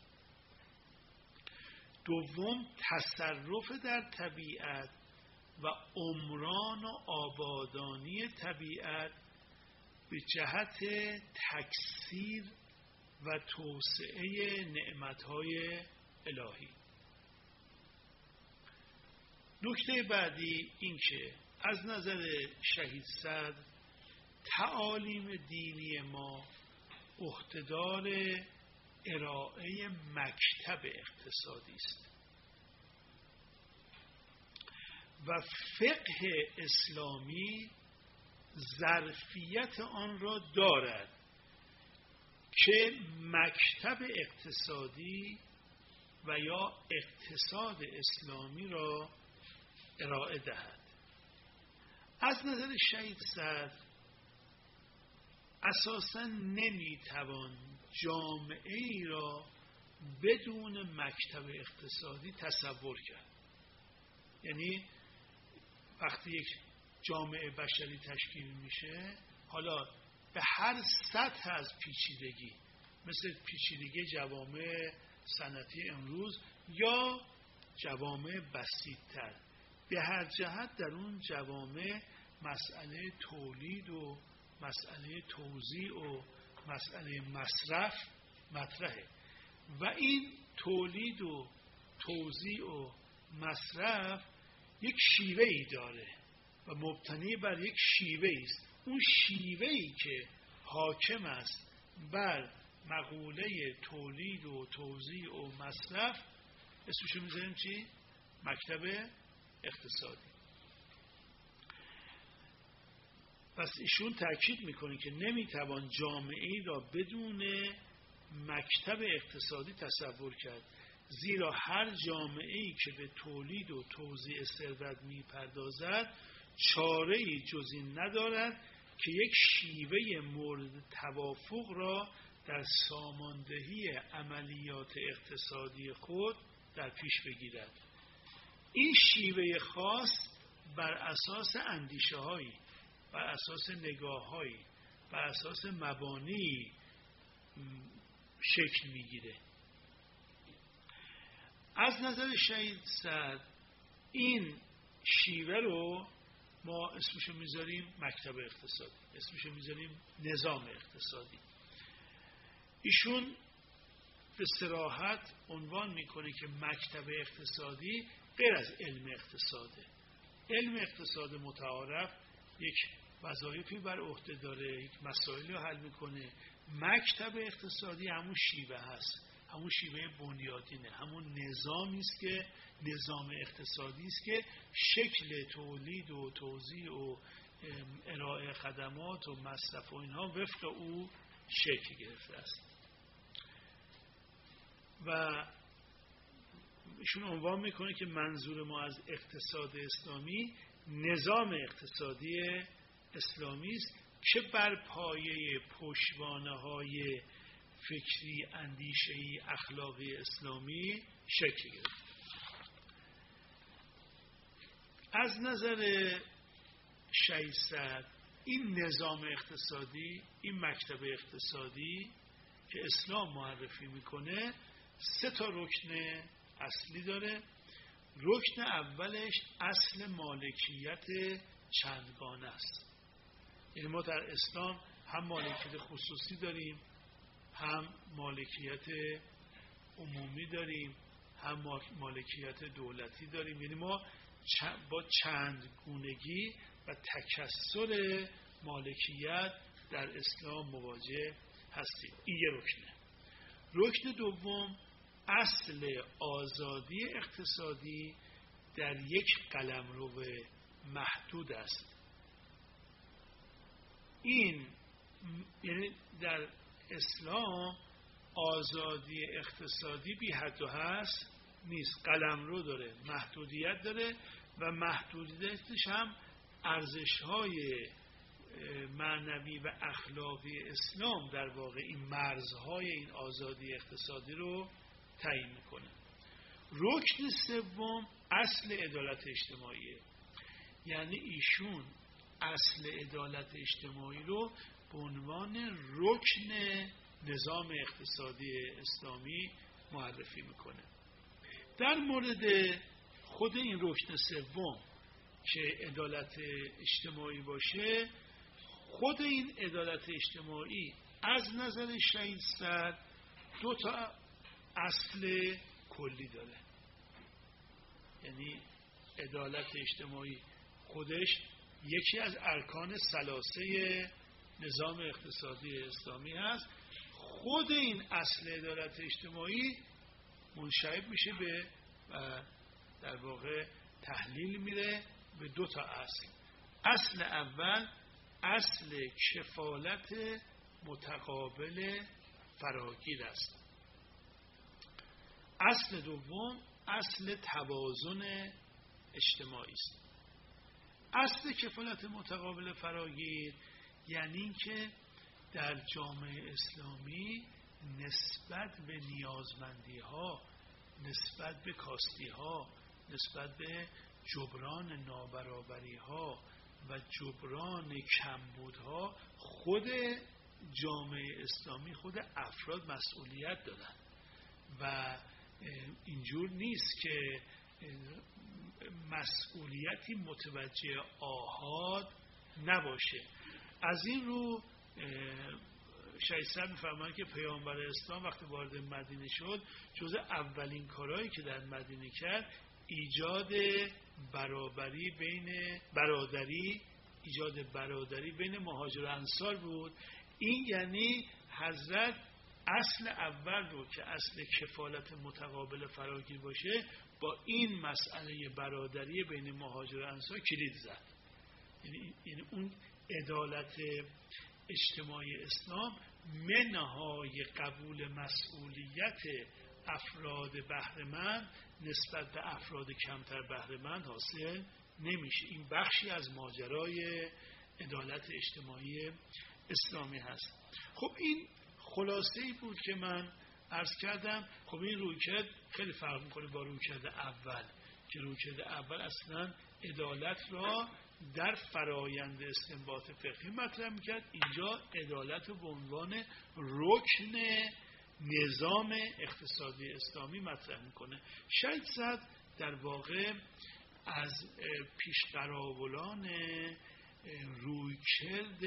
دوم تصرف در طبیعت و عمران و آبادانی طبیعت به جهت تکثیر و توسعه نعمتهای الهی. نکته بعدی این که از نظر شهید صدر تعالیم دینی ما عهدهدار ارائه مکتب اقتصادی است و فقه اسلامی ظرفیت آن را دارد که مکتب اقتصادی و یا اقتصاد اسلامی را ارائه دهد. از نظر شهید صدر اساساً نمیتوان جامعه ای را بدون مکتب اقتصادی تصور کرد. یعنی وقتی یک جامعه بشری تشکیل میشه، حالا به هر سطح از پیچیدگی، مثل پیچیدگی جوامع صنعتی امروز یا جوامع بسیط‌تر، به هر جهت در اون جوامع مسئله تولید و مسئله توزیع و مسئله مصرف مطرحه و این تولید و توزیع و مصرف یک شیوه‌ای داره و مبتنی بر یک شیوه‌ای است. اون شیوه‌ای که حاکم است بر مقوله تولید و توزیع و مصرف اسمشو میذاریم چی؟ مکتب اقتصادی. پس ایشون تاکید میکنه که نمیتوان جامعه‌ای را بدون مکتب اقتصادی تصور کرد، زیرا هر جامعه‌ای که به تولید و توزیع ثروت میپردازد چاره‌ای جز این ندارد که یک شیوه مورد توافق را در ساماندهی عملیات اقتصادی خود در پیش بگیرد. این شیوه خاص بر اساس اندیشه هایی، بر اساس نگاه هایی، بر اساس مبانی شکل میگیره. از نظر شهید سعد این شیوه رو ما اسمشو میذاریم مکتب اقتصادی، اسمشو میذاریم نظام اقتصادی. ایشون به صراحت عنوان میکنه که مکتب اقتصادی غیر از علم اقتصاده. علم اقتصاد متعارف یک وظایفی بر عهده داره، یک مسائلی رو حل میکنه. مکتب اقتصادی همون شیوه هست، همون شیوه بنیادینه، همون نظامی است که نظام اقتصادی است که شکل تولید و توزیع و ارائه خدمات و مصرف و اینها وفق او شکل گرفته است. و ایشون عنوان میکنه که منظور ما از اقتصاد اسلامی نظام اقتصادی اسلامی است که بر پایه پشتوانه‌های فکری، اندیشه‌ای، اخلاقی اسلامی شکل گرفت. از نظر شهید سعد این نظام اقتصادی، این مکتب اقتصادی که اسلام معرفی میکنه سه تا رکن اصلی داره. رکن اولش اصل مالکیت چندگانه است. یعنی ما در اسلام هم مالکیت خصوصی داریم، هم مالکیت عمومی داریم، هم مالکیت دولتی داریم. یعنی ما با چند گونگی و تکثر مالکیت در اسلام مواجه هستیم. این یه رکنه. رکن دوم اصل آزادی اقتصادی در یک قلمرو محدود است. این یعنی در اسلام آزادی اقتصادی بی حد و حصر نیست، قلمرو داره، محدودیت داره و محدودیتش هم ارزش‌های معنوی و اخلاقی اسلام در واقع این مرزهای این آزادی اقتصادی رو تعیین میکنه. رکن سوم اصل عدالت اجتماعیه. یعنی ایشون اصل عدالت اجتماعی رو به عنوان رکن نظام اقتصادی اسلامی معرفی میکنه. در مورد خود این رکن سوم که عدالت اجتماعی باشه، خود این عدالت اجتماعی از نظر شهید سعد دو تا اصل کلی داره. یعنی عدالت اجتماعی خودش یکی از ارکان ثلاثه نظام اقتصادی اسلامی هست. خود این اصل عدالت اجتماعی منشعب میشه به و در واقع تحلیل میره به دو تا اصل. اصل اول اصل کفالت متقابل فراگیر است. اصل دوم اصل توازن اجتماعی است. اصل کفالت متقابل فراگیر یعنی اینکه در جامعه اسلامی نسبت به نیازمندی ها، نسبت به کاستی ها، نسبت به جبران نابرابری ها و جبران کمبود ها خود جامعه اسلامی، خود افراد مسئولیت دارن و اینجور نیست که مسئولیتی متوجه آحاد نباشه. از این رو شهید سعد می‌فرماید که پیامبر اسلام وقتی وارد مدینه شد جز اولین کارهایی که در مدینه کرد ایجاد برابری بین برادری ایجاد برادری بین مهاجر و انصار بود. این یعنی حضرت اصل اول رو که اصل کفالت متقابل فراگیر باشه با این مسئله برادری بین مهاجر و انصار کلید زد. یعنی, یعنی اون عدالت اجتماعی اسلام منهای قبول مسئولیت افراد بهره‌مند نسبت به افراد کمتر بهره‌مند حاصل نمیشه. این بخشی از ماجرای عدالت اجتماعی اسلامی هست. خب این خلاصه‌ای بود که من عرض کردم. خب این رویکرد خیلی فرق می‌کنه با رویکرد اول که رویکرد اول اصلا عدالت را در فرایند استنباط فقهی مطرح می‌کرد. اینجا عدالت رو به عنوان رکن نظام اقتصادی اسلامی مطرح می‌کنه. شاید صد در واقع از پیشقراولان رویکرد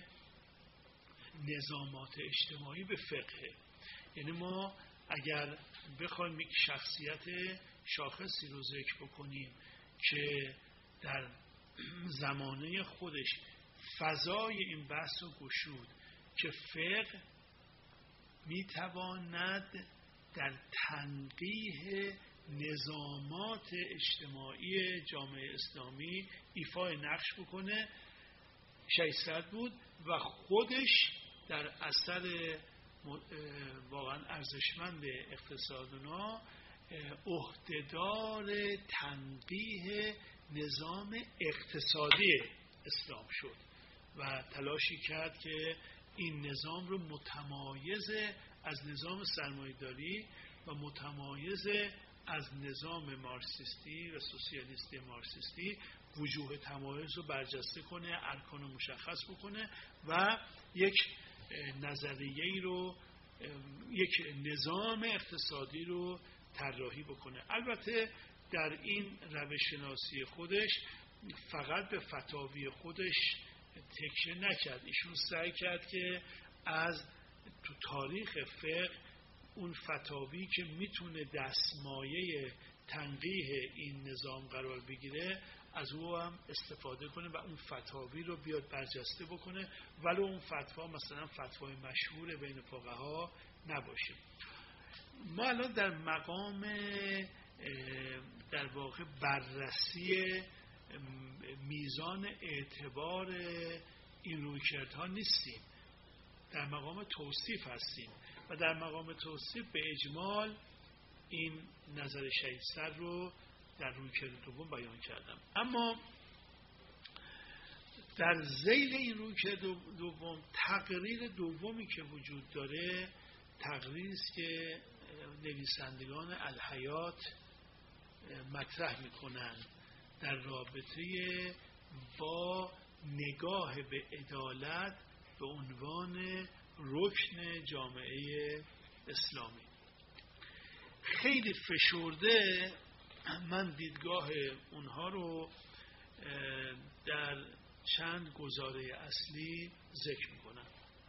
نظامات اجتماعی به فقه. یعنی ما اگر بخوایم یک شخصیت شاخصی رو ذکر بکنیم که در زمانه خودش فضای این بحث رو گشود که فقه میتواند در تنقیح نظامات اجتماعی جامعه اسلامی ایفای نقش بکنه، شایسته بود و خودش در اثر واقعا ارزشمند اقتصادنا عهدهدار تنقیح نظام اقتصادی اسلام شد و تلاشی کرد که این نظام رو متمایز از نظام سرمایه‌داری و متمایز از نظام مارکسیستی و سوسیالیستی مارکسیستی وجوه تمایز رو برجسته کنه، ارکان رو مشخص بکنه و یک نظریه‌ای رو، یک نظام اقتصادی رو طراحی بکنه. البته در این روش شناسی خودش فقط به فتاوی خودش تکیه نکرد. ایشون سعی کرد که از تو تاریخ فقه اون فتاوی که میتونه دستمایه تنقیح این نظام قرار بگیره از او هم استفاده کنه و اون فتاوی رو بیاد برجسته بکنه، ولو اون فتوا مثلا فتوای مشهور بین فقها نباشه. ما الان در مقام در واقع بررسی میزان اعتبار این رویکردها نیستیم، در مقام توصیف هستیم و در مقام توصیف به اجمال این نظر شهیدسر رو در رویکرد دوم بیان کردم. اما در ذیل این رویکرد دوم تقریر دومی که وجود داره تقریری است که نویسندگان الحیات مطرح میکنن در رابطه با نگاه به عدالت به عنوان رکن جامعه اسلامی. خیلی فشرده من دیدگاه اونها رو در چند گزاره اصلی ذکر میکنم.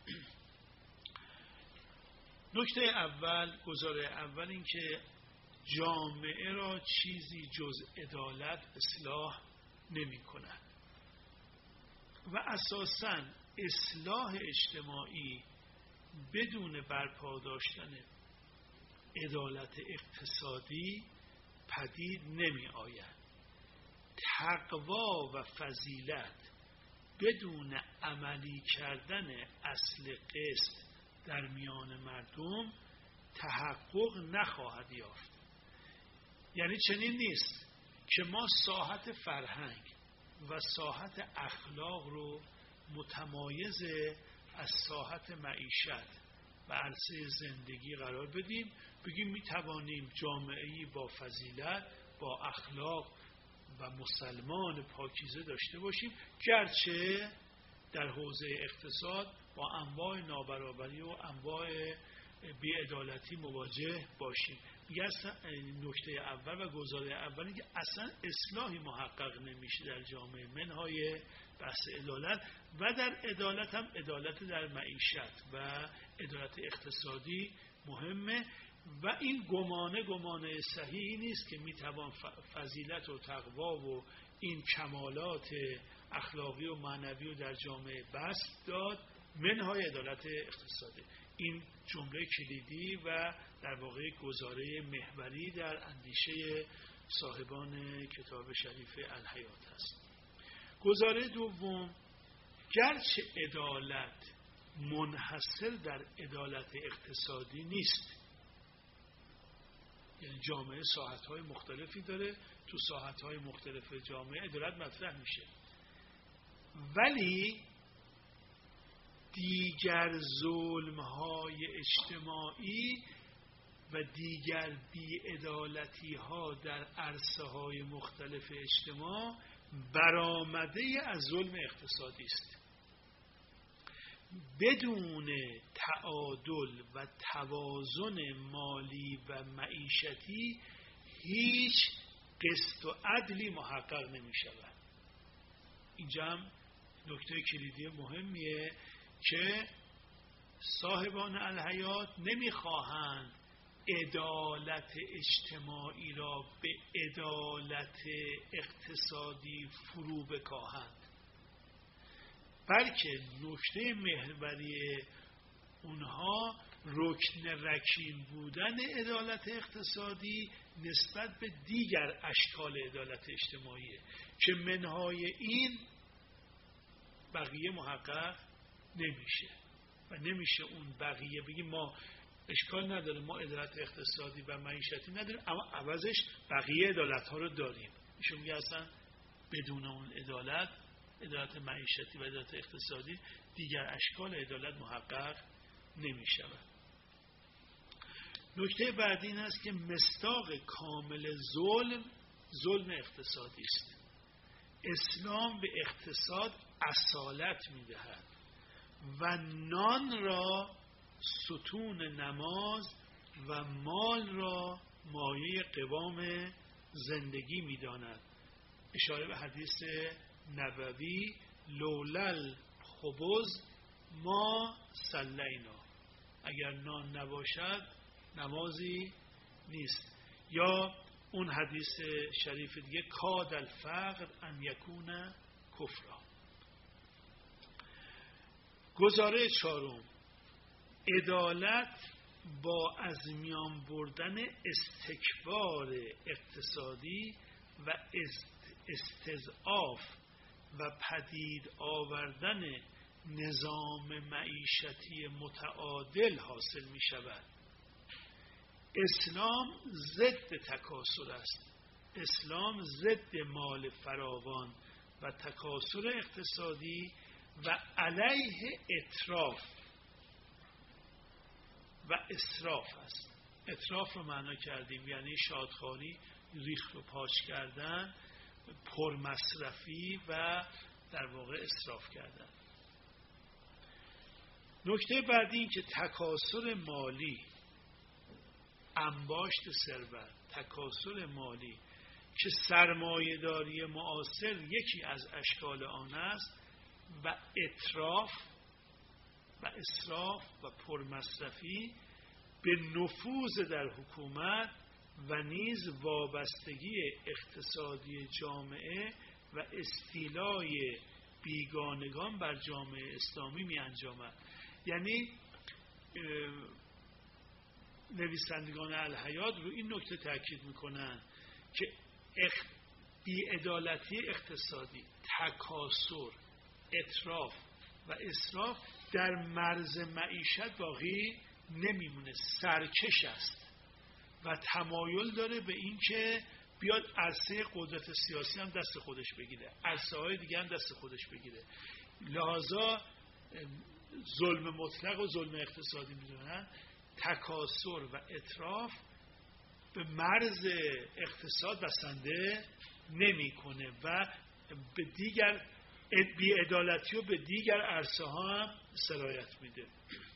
نکته اول، گزاره اول این که جامعه را چیزی جز عدالت اصلاح نمی کند و اساساً اصلاح اجتماعی بدون برپا داشتن عدالت اقتصادی پدید نمی آید. تقوا و فضیلت بدون عملی کردن اصل قسط در میان مردم تحقق نخواهد یافت. یعنی چنین نیست که ما ساحت فرهنگ و ساحت اخلاق رو متمایز از ساحت معیشت و عرصه زندگی قرار بدیم، بگیم می توانیم جامعه‌ای با فضیلت، با اخلاق و مسلمان پاکیزه داشته باشیم، گرچه در حوزه اقتصاد با انواع نابرابری و انواع بی‌عدالتی مواجه باشیم. میگه نکته اول و گزاره اولی که اصلا اصلاحی محقق نمیشه در جامعه منهای بحث عدالت و در عدالت هم عدالت در معیشت و عدالت اقتصادی مهمه و این گمانه گمانه صحیحی نیست که میتوان فضیلت و تقوا و این کمالات اخلاقی و معنوی رو در جامعه بسط داد منهای عدالت اقتصادی. این جمله کلیدی و در واقع گزاره محوری در اندیشه صاحبان کتاب شریف الحیات است. گزاره دوم، گرچه عدالت منحصر در عدالت اقتصادی نیست، یعنی جامعه ساحت‌های مختلفی داره، تو ساحت‌های مختلف جامعه عدالت مطرح میشه، ولی دیگر ظلم‌های اجتماعی و دیگر بی‌عدالتی‌ها در عرصه‌های مختلف اجتماع برآمده از ظلم اقتصادی است. بدون تعادل و توازن مالی و معیشتی هیچ قسط و عدلی محقق نمی شود. اینجا هم نکته کلیدی مهمیه که صاحبان الحیات نمی خواهند عدالت اجتماعی را به عدالت اقتصادی فرو بکاهند، بلکه نکته محوری اونها رکن رکین بودن عدالت اقتصادی نسبت به دیگر اشکال عدالت اجتماعیه که منهای این بقیه محقق نمیشه و نمیشه اون بقیه بگیم ما اشکال نداره، ما عدالت اقتصادی و معیشتی نداریم اما عوضش بقیه عدالت ها رو داریم. ایشون میگه اصلا بدون اون عدالت، عدالت معیشتی و عدالت اقتصادی، دیگر اشکال عدالت محقق نمی شود. نکته بعدی این است که مصداق کامل ظلم ظلم اقتصادی است. اسلام به اقتصاد اصالت می دهد و نان را ستون نماز و مال را مایه قوام زندگی می داند. اشاره به حدیث نبوی لولل خبز ما صلینا، اگر نان نباشد نمازی نیست. یا اون حدیث شریف دیگه کاد الفقر ان یکون کفرا. گزاره چهارم، عدالت با از میان بردن استکبار اقتصادی و استضعاف و پدید آوردن نظام معیشتی متعادل حاصل می شود. اسلام ضد تکاثر است. اسلام ضد مال فراوان و تکاثر اقتصادی و علیه اتراف و اسراف است. اتراف رو معنا کردیم یعنی شادخواری، ریخت و پاچ کردن، پرمصرفی و در واقع اسراف کردن. نکته بعدی این که تکاثر مالی، انباشت ثروت، تکاثر مالی که سرمایه‌داری معاصر یکی از اشکال آن است و اتراف و اسراف و پرمصرفی به نفوذ در حکومت و نیز وابستگی اقتصادی جامعه و استیلای بیگانگان بر جامعه اسلامی می انجامد. یعنی نویسندگان الحیات رو این نکته تاکید میکنن که بی‌عدالتی اقتصادی، تکاثر، اتراف و اسراف در مرز معیشت باقی نمیمونه، سرکش است و تمایل داره به این که بیاد عرصه قدرت سیاسی هم دست خودش بگیره، عرصه های دیگه هم دست خودش بگیره. لحاظا ظلم مطلق و ظلم اقتصادی میدونن تکاثر و اتراف به مرز اقتصاد بسنده نمیکنه و به دیگر بی‌عدالتی و به دیگر عرصه ها هم سرایت میده.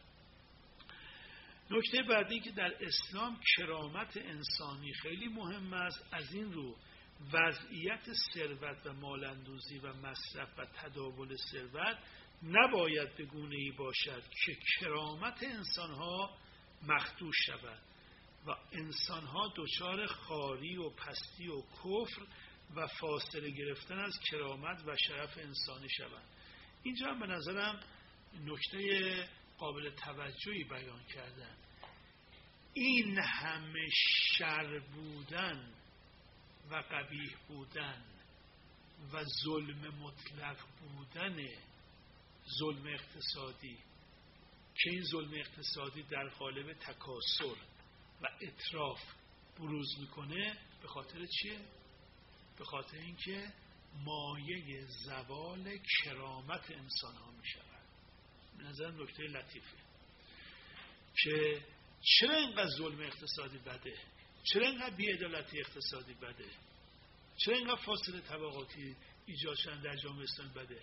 نکته بعدی که در اسلام کرامت انسانی خیلی مهم است. از این رو وضعیت ثروت و مالندوزی و مصرف و تداول ثروت نباید به گونه‌ای باشد که کرامت انسانها مخدوش شود و انسانها دچار خواری و پستی و کفر و فاصله گرفتن از کرامت و شرف انسانی شوند. اینجا هم به نظرم نکته قابل توجهی بیان کردن. این همه شر بودن و قبیح بودن و ظلم مطلق بودن ظلم اقتصادی که این ظلم اقتصادی در قالب تکاثر و اتراف بروز میکنه به خاطر چیه؟ به خاطر اینکه مایه زوال کرامت انسان ها می شود. به نظر نکته لطیفه که چرا اینقدر ظلم اقتصادی بده؟ چرا اینقدر بی‌عدالتی اقتصادی بده؟ چرا اینقدر فاصله طبقاتی ایجاد شدن در جامعه اسلامی بده؟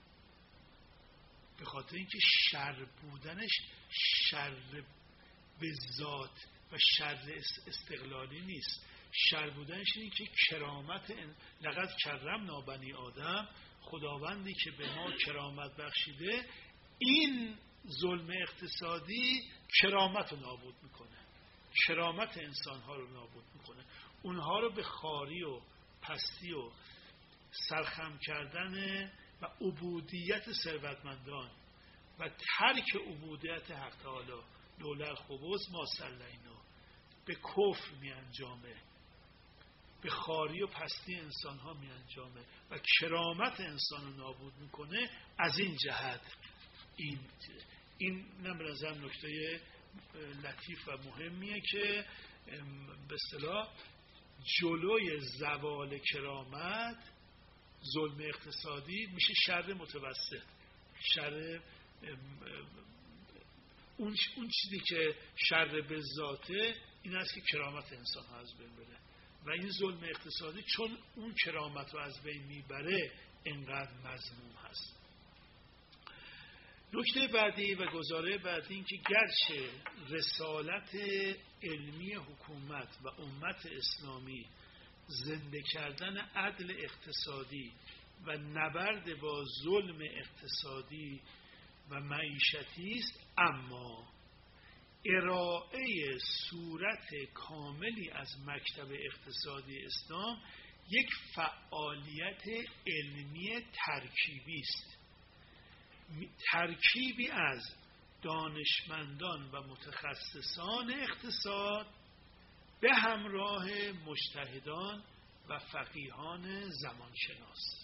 به خاطر اینکه شر بودنش شر به ذات و شر استقلالی نیست. شر بودنش اینه که کرامت لقد کرمنا بنی آدم، خداوندی که به ما کرامت بخشیده، این ظلم اقتصادی کرامت رو نابود میکنه، کرامت انسانها رو نابود میکنه، اونها رو به خواری و پستی و سرخم کردن و عبودیت ثروتمندان و ترک عبودیت حق تعالی لولا الخبث ما صلینا به کفر می انجامه، به خواری و پستی انسان ها می انجامه و کرامت انسان رو نابود میکنه. از این جهت این این نه به نظر نکته لطیف و مهمیه که به اصطلاح جلوی زوال کرامت ظلم اقتصادی میشه شر متوسط. شر اون اون چیزی که شر به ذاته این است که کرامت انسان ها از بین بره و این ظلم اقتصادی چون اون کرامت رو از بین میبره انقدر مذموم هست. نکته بعدی و گزاره بعدی این که گرچه رسالت علمی حکومت و امت اسلامی زنده کردن عدل اقتصادی و نبرد با ظلم اقتصادی و معیشتی است، اما ارائه صورت کاملی از مکتب اقتصادی اسلام یک فعالیت علمی ترکیبی است، ترکیبی از دانشمندان و متخصصان اقتصاد به همراه مجتهدان و فقیهان زمانشناس.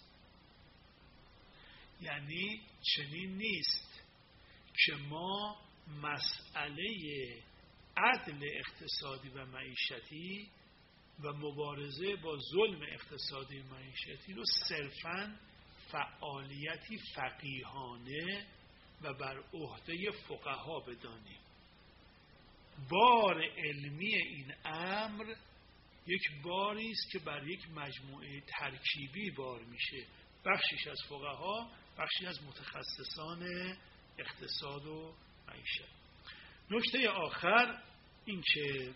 یعنی چنین نیست که ما مسئله عدل اقتصادی و معیشتی و مبارزه با ظلم اقتصادی و معیشتی رو صرفاً فعالیتی فقیهانه و بر عهده فقها بدانیم. بار علمی این امر یک باری است که بر یک مجموعه ترکیبی بار میشه، بخشیش از فقها، بخشی از متخصصان اقتصاد و معیشت. نکته آخر این که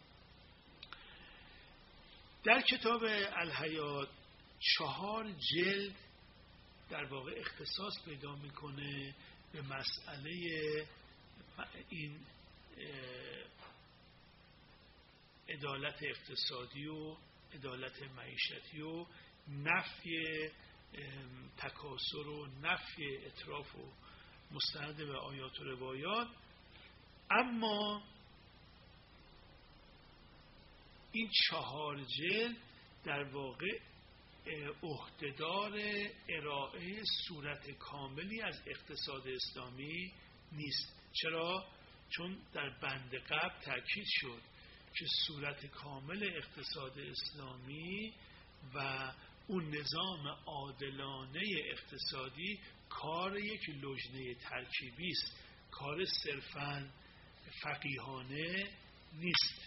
در کتاب الحیات چهار جلد در واقع اختصاص پیدا میکنه به مسئله این عدالت اقتصادی و عدالت معیشتی و نفی تکاثر و نفی اتراف و مستند به آیات و روایات. اما این چهار جلد در واقع عهدهدار ارائه صورت کاملی از اقتصاد اسلامی نیست. چرا؟ چون در بند قبل تاکید شد که صورت کامل اقتصاد اسلامی و اون نظام عادلانه اقتصادی کار یک لجنه ترکیبی است، کار صرفاً فقیهانه نیست.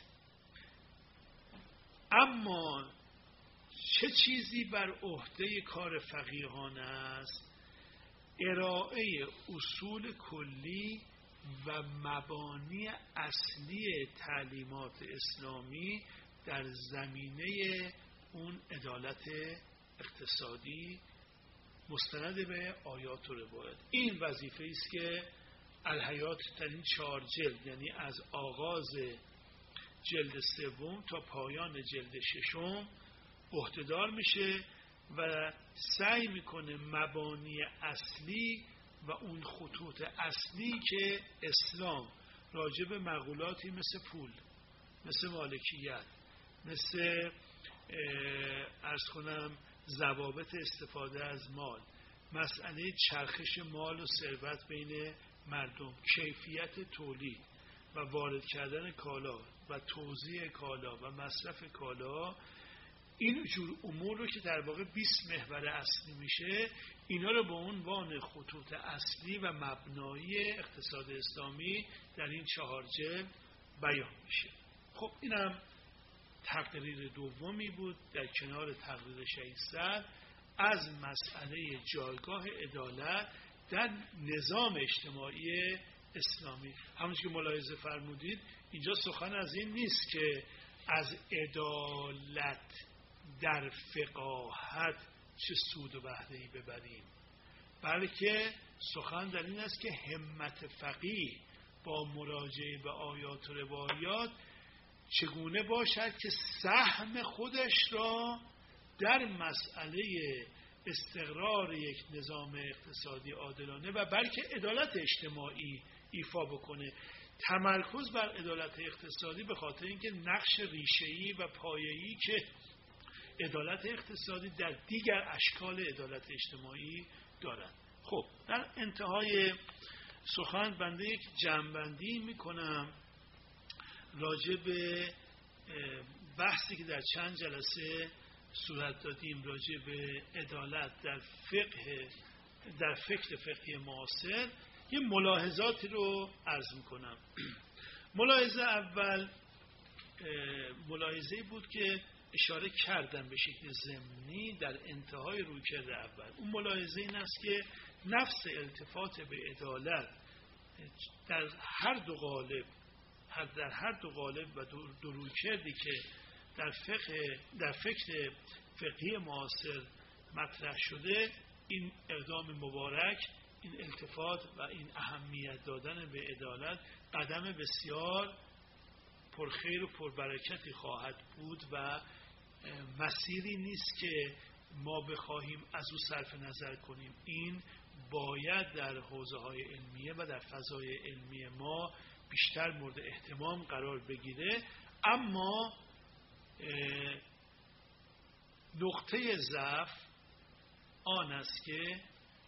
اما چه چیزی بر عهده کار فقیهانه است؟ ارائه اصول کلی و مبانی اصلی تعلیمات اسلامی در زمینه اون عدالت اقتصادی مستند به آیات و روایات. این وظیفه است که الحیات در این چهار جلد، یعنی از آغاز جلد سوم تا پایان جلد ششم عهدهدار میشه و سعی میکنه مبانی اصلی و اون خطوط اصلی که اسلام راجع به مقولاتی مثل پول، مثل مالکیت، مثل عرض کنم ضوابط استفاده از مال، مسئله چرخش مال و ثروت بین مردم، کیفیت تولید و وارد کردن کالا و توزیع کالا و مصرف کالا، این جور امور رو که در واقع بیست محور اصلی میشه، اینا رو به عنوان خطوط اصلی و مبنایی اقتصاد اسلامی در این چهار جلد بیان میشه. خب اینم تقریر دومی بود در کنار تقریر ششصد از مسئله جایگاه عدالت در نظام اجتماعی اسلامی. همونجور که ملاحظه فرمودید اینجا سخن از این نیست که از عدالت در فقاهت چه سود و بهره‌ای ببریم، بلکه سخن در این است که همت فقیه با مراجعه به آیات و روایات چگونه باشد که سهم خودش را در مسئله استقرار یک نظام اقتصادی عادلانه و بلکه عدالت اجتماعی ایفا بکنه. تمرکز بر عدالت اقتصادی به خاطر اینکه نقش ریشه‌ای و پایه‌ای که عدالت اقتصادی در دیگر اشکال عدالت اجتماعی دارد. خب در انتهای سخن بنده یک جمع‌بندی میکنم راجع به بحثی که در چند جلسه صورت دادیم راجع به عدالت در فقه در فکر فقهی معاصر. یه ملاحظاتی رو عرض میکنم. ملاحظه اول ملاحظه‌ای بود که اشاره کردم به شکل ضمنی در انتهای رویکرد اول. اون ملاحظه این است که نفس التفات به عدالت در هر دو قالب در هر دو قالب و دو رویکردی که در فقه در فکر فقهی معاصر مطرح شده، این اقدام مبارک، این التفات و این اهمیت دادن به عدالت قدم بسیار پرخیر و پربرکتی خواهد بود و مسیری نیست که ما بخواهیم از او صرف نظر کنیم. این باید در حوزه‌های علمیه و در فضای علمی ما بیشتر مورد اهتمام قرار بگیره. اما نقطه ضعف آن است که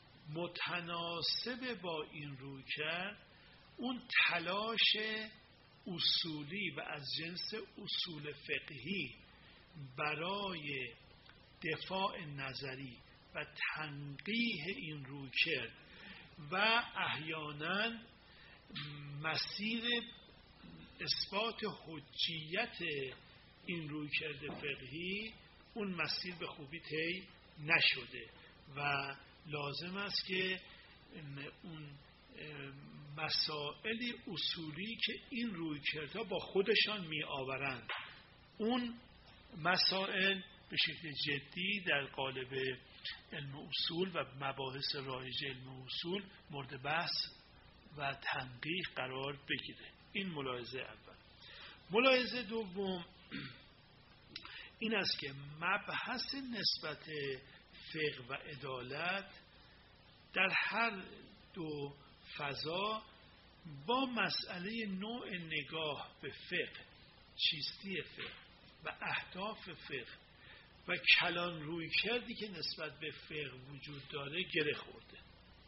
متناسب با این رویکرد اون تلاش اصولی و از جنس اصول فقهی برای دفاع نظری و تنقیح این رویکرد و احیانا مسیر اثبات حجیت این رویکرد فقهی، اون مسیر به خوبی طی نشده و لازم است که اون مسائل اصولی که این رویکردها با خودشان می آورند، اون مسائل به شکل جدی در قالب علم اصول و مباحث رایج علم اصول مورد بحث و تنقیح قرار بگیره. این ملاحظه اول. ملاحظه دوم این است که مبحث نسبت فقه و عدالت در هر دو فضا با مسئله نوع نگاه به فقه، چیستی فقه و اهداف فقه و کلان روی کردی که نسبت به فقه وجود داره گره خورده.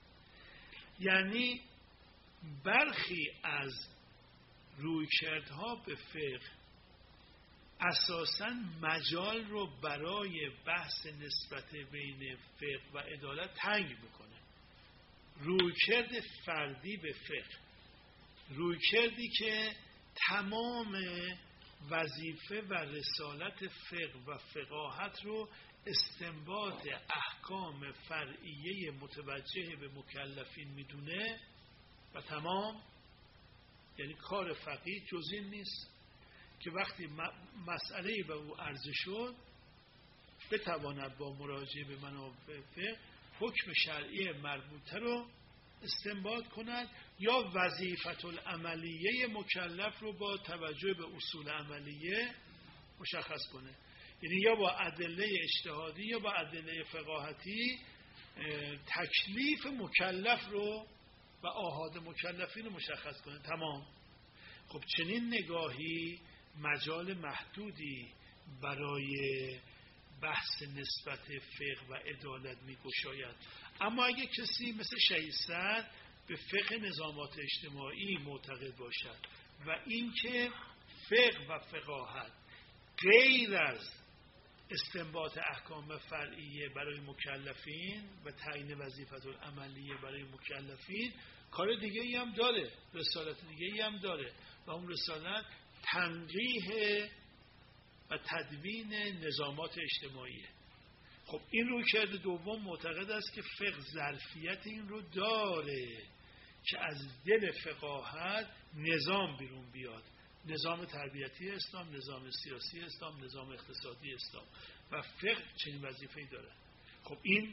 یعنی برخی از رویکردها به فقه اساساً مجال رو برای بحث نسبت بین فقه و عدالت تنگ میکنه. رویکرد فردی به فقه، رویکردی که تمام وظیفه و رسالت فقه و فقاهت رو استنباط احکام فرعیه متوجه به مکلفین میدونه و تمام، یعنی کار فقیه جز این نیست که وقتی مسئله به او عرضه شد بتواند با مراجعه به منابع فقه حکم شرعی مربوطه رو استنباط کند یا وظیفت العملیه مکلف رو با توجه به اصول عملیه مشخص کنه. یعنی یا با ادله اجتهادی یا با ادله فقاهتی تکلیف مکلف رو و آحاد مکلفین رو مشخص کنه. تمام. خب چنین نگاهی مجال محدودی برای بحث نسبت فقه و عدالت می‌گشاید. اما اگه کسی مثل ششصد به فقه نظامات اجتماعی معتقد باشد و اینکه فقه و فقاهت غیر از استنباط احکام فرعیه برای مکلفین و تعیین وظیفت العملیه برای مکلفین کار دیگه ای هم داره، رسالت دیگه ای هم داره و اون رسالت تنقیح و تدوین نظامات اجتماعیه. خب این رویکرد دوم معتقد است که فقه ظرفیت این رو داره که از دل فقاهت نظام بیرون بیاد، نظام تربیتی اسلام، نظام سیاسی اسلام، نظام اقتصادی اسلام و فقه چنین وظیفه‌ای داره. خب این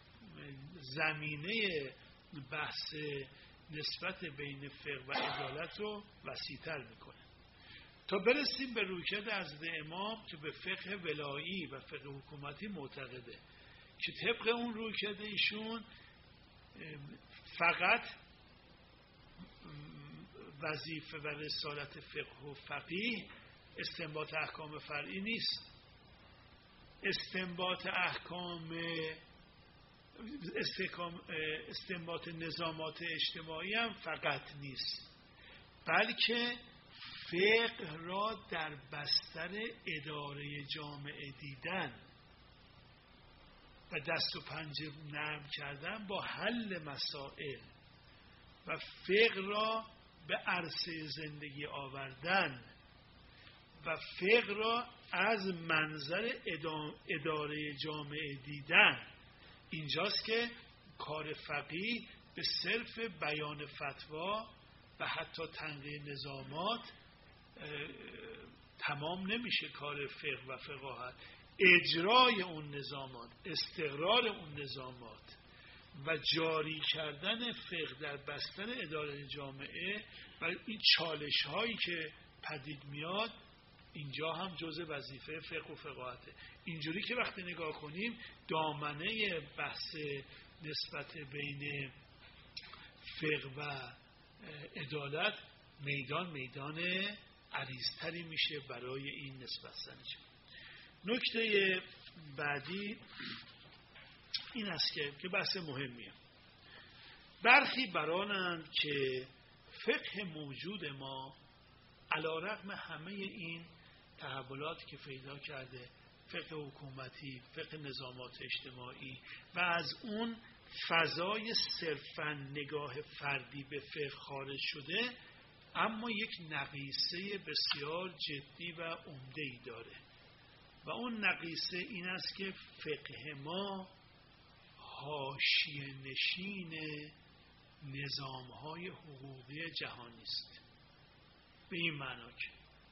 زمینه بحث نسبت بین فقه و عدالت رو وسیع‌تر میکنه تا برسیم به رویکرد حضرت امام که به فقه ولایی و فقه حکومتی معتقده که طبق اون رویکرد ایشون فقط وظیفه و رسالت فقه و فقیه استنباط احکام فرعی نیست، استنباط احکام استنباط نظامات اجتماعی هم فقط نیست، بلکه فقه را در بستر اداره جامعه دیدن و دست و پنجه نرم کردن با حل مسائل و فقه را به عرصه زندگی آوردن و فقه را از منظر اداره جامعه دیدن. اینجاست که کار فقیه به صرف بیان فتوا و حتی تنقیح نظامات تمام نمیشه. کار فقه و فقاهت اجرای اون نظامات، استقرار اون نظامات و جاری کردن فقه در بستر اداره جامعه و این چالش هایی که پدید میاد اینجا هم جزء وظیفه فقه و فقاهته. اینجوری که وقتی نگاه کنیم دامنه بحث نسبت بین فقه و عدالت میدان میدان عریض‌تری میشه برای این نسبت زنی. نکته بعدی این است که که بحث مهمیه. برخی برانند که فقه موجود ما علی‌رغم همه این تحولات که پیدا کرده، فقه حکومتی، فقه نظامات اجتماعی و از اون فضای صرفاً نگاه فردی به فقه خارج شده، اما یک نقیصه بسیار جدی و عمده‌ای داره و اون نقیصه این است که فقه ما حاشیه نشین نظام‌های حقوقی جهانی است. به این معنا که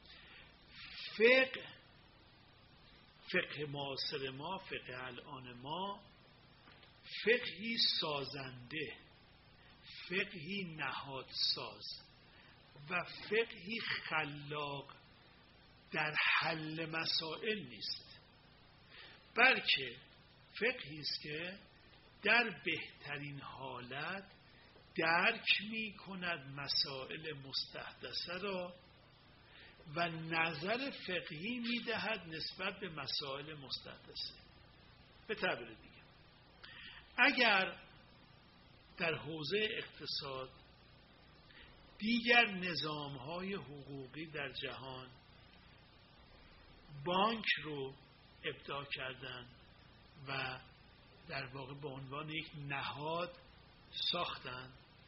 فقه فقه معاصر ما، فقه الان ما، فقهی سازنده، فقهی نهادساز و فقهی خلاق در حل مسائل نیست، بلکه فقهی است که در بهترین حالت درک می کند مسائل مستحدثه را و نظر فقهی می دهد نسبت به مسائل مستحدثه. به تعبیر دیگه، اگر در حوزه اقتصاد دیگر نظام‌های حقوقی در جهان بانک رو ابداع کردن و در واقع به عنوان یک نهاد ساختن،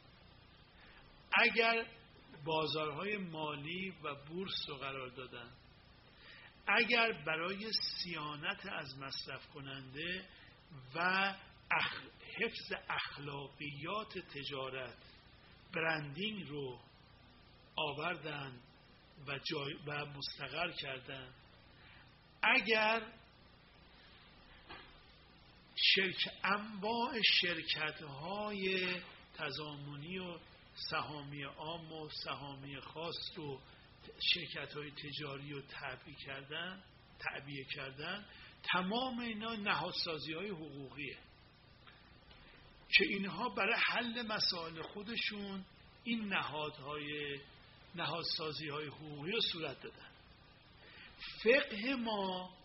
اگر بازارهای مالی و بورس رو قرار دادن، اگر برای صیانت از مصرف کننده و اخ... حفظ اخلاقیات تجارت برندینگ رو آوردن و, جای... و مستقر کردن، اگر شرک انواع شرکت‌های تضامنی و سهامی عام و سهامی خاص رو شرکت‌های تجاری رو تعبیه کردن تعبیه کردن تمام اینا نهادسازی‌های حقوقیه که اینها برای حل مسائل خودشون این نهادهای نهادسازی‌های حقوقی رو صورت دادن. فقه ما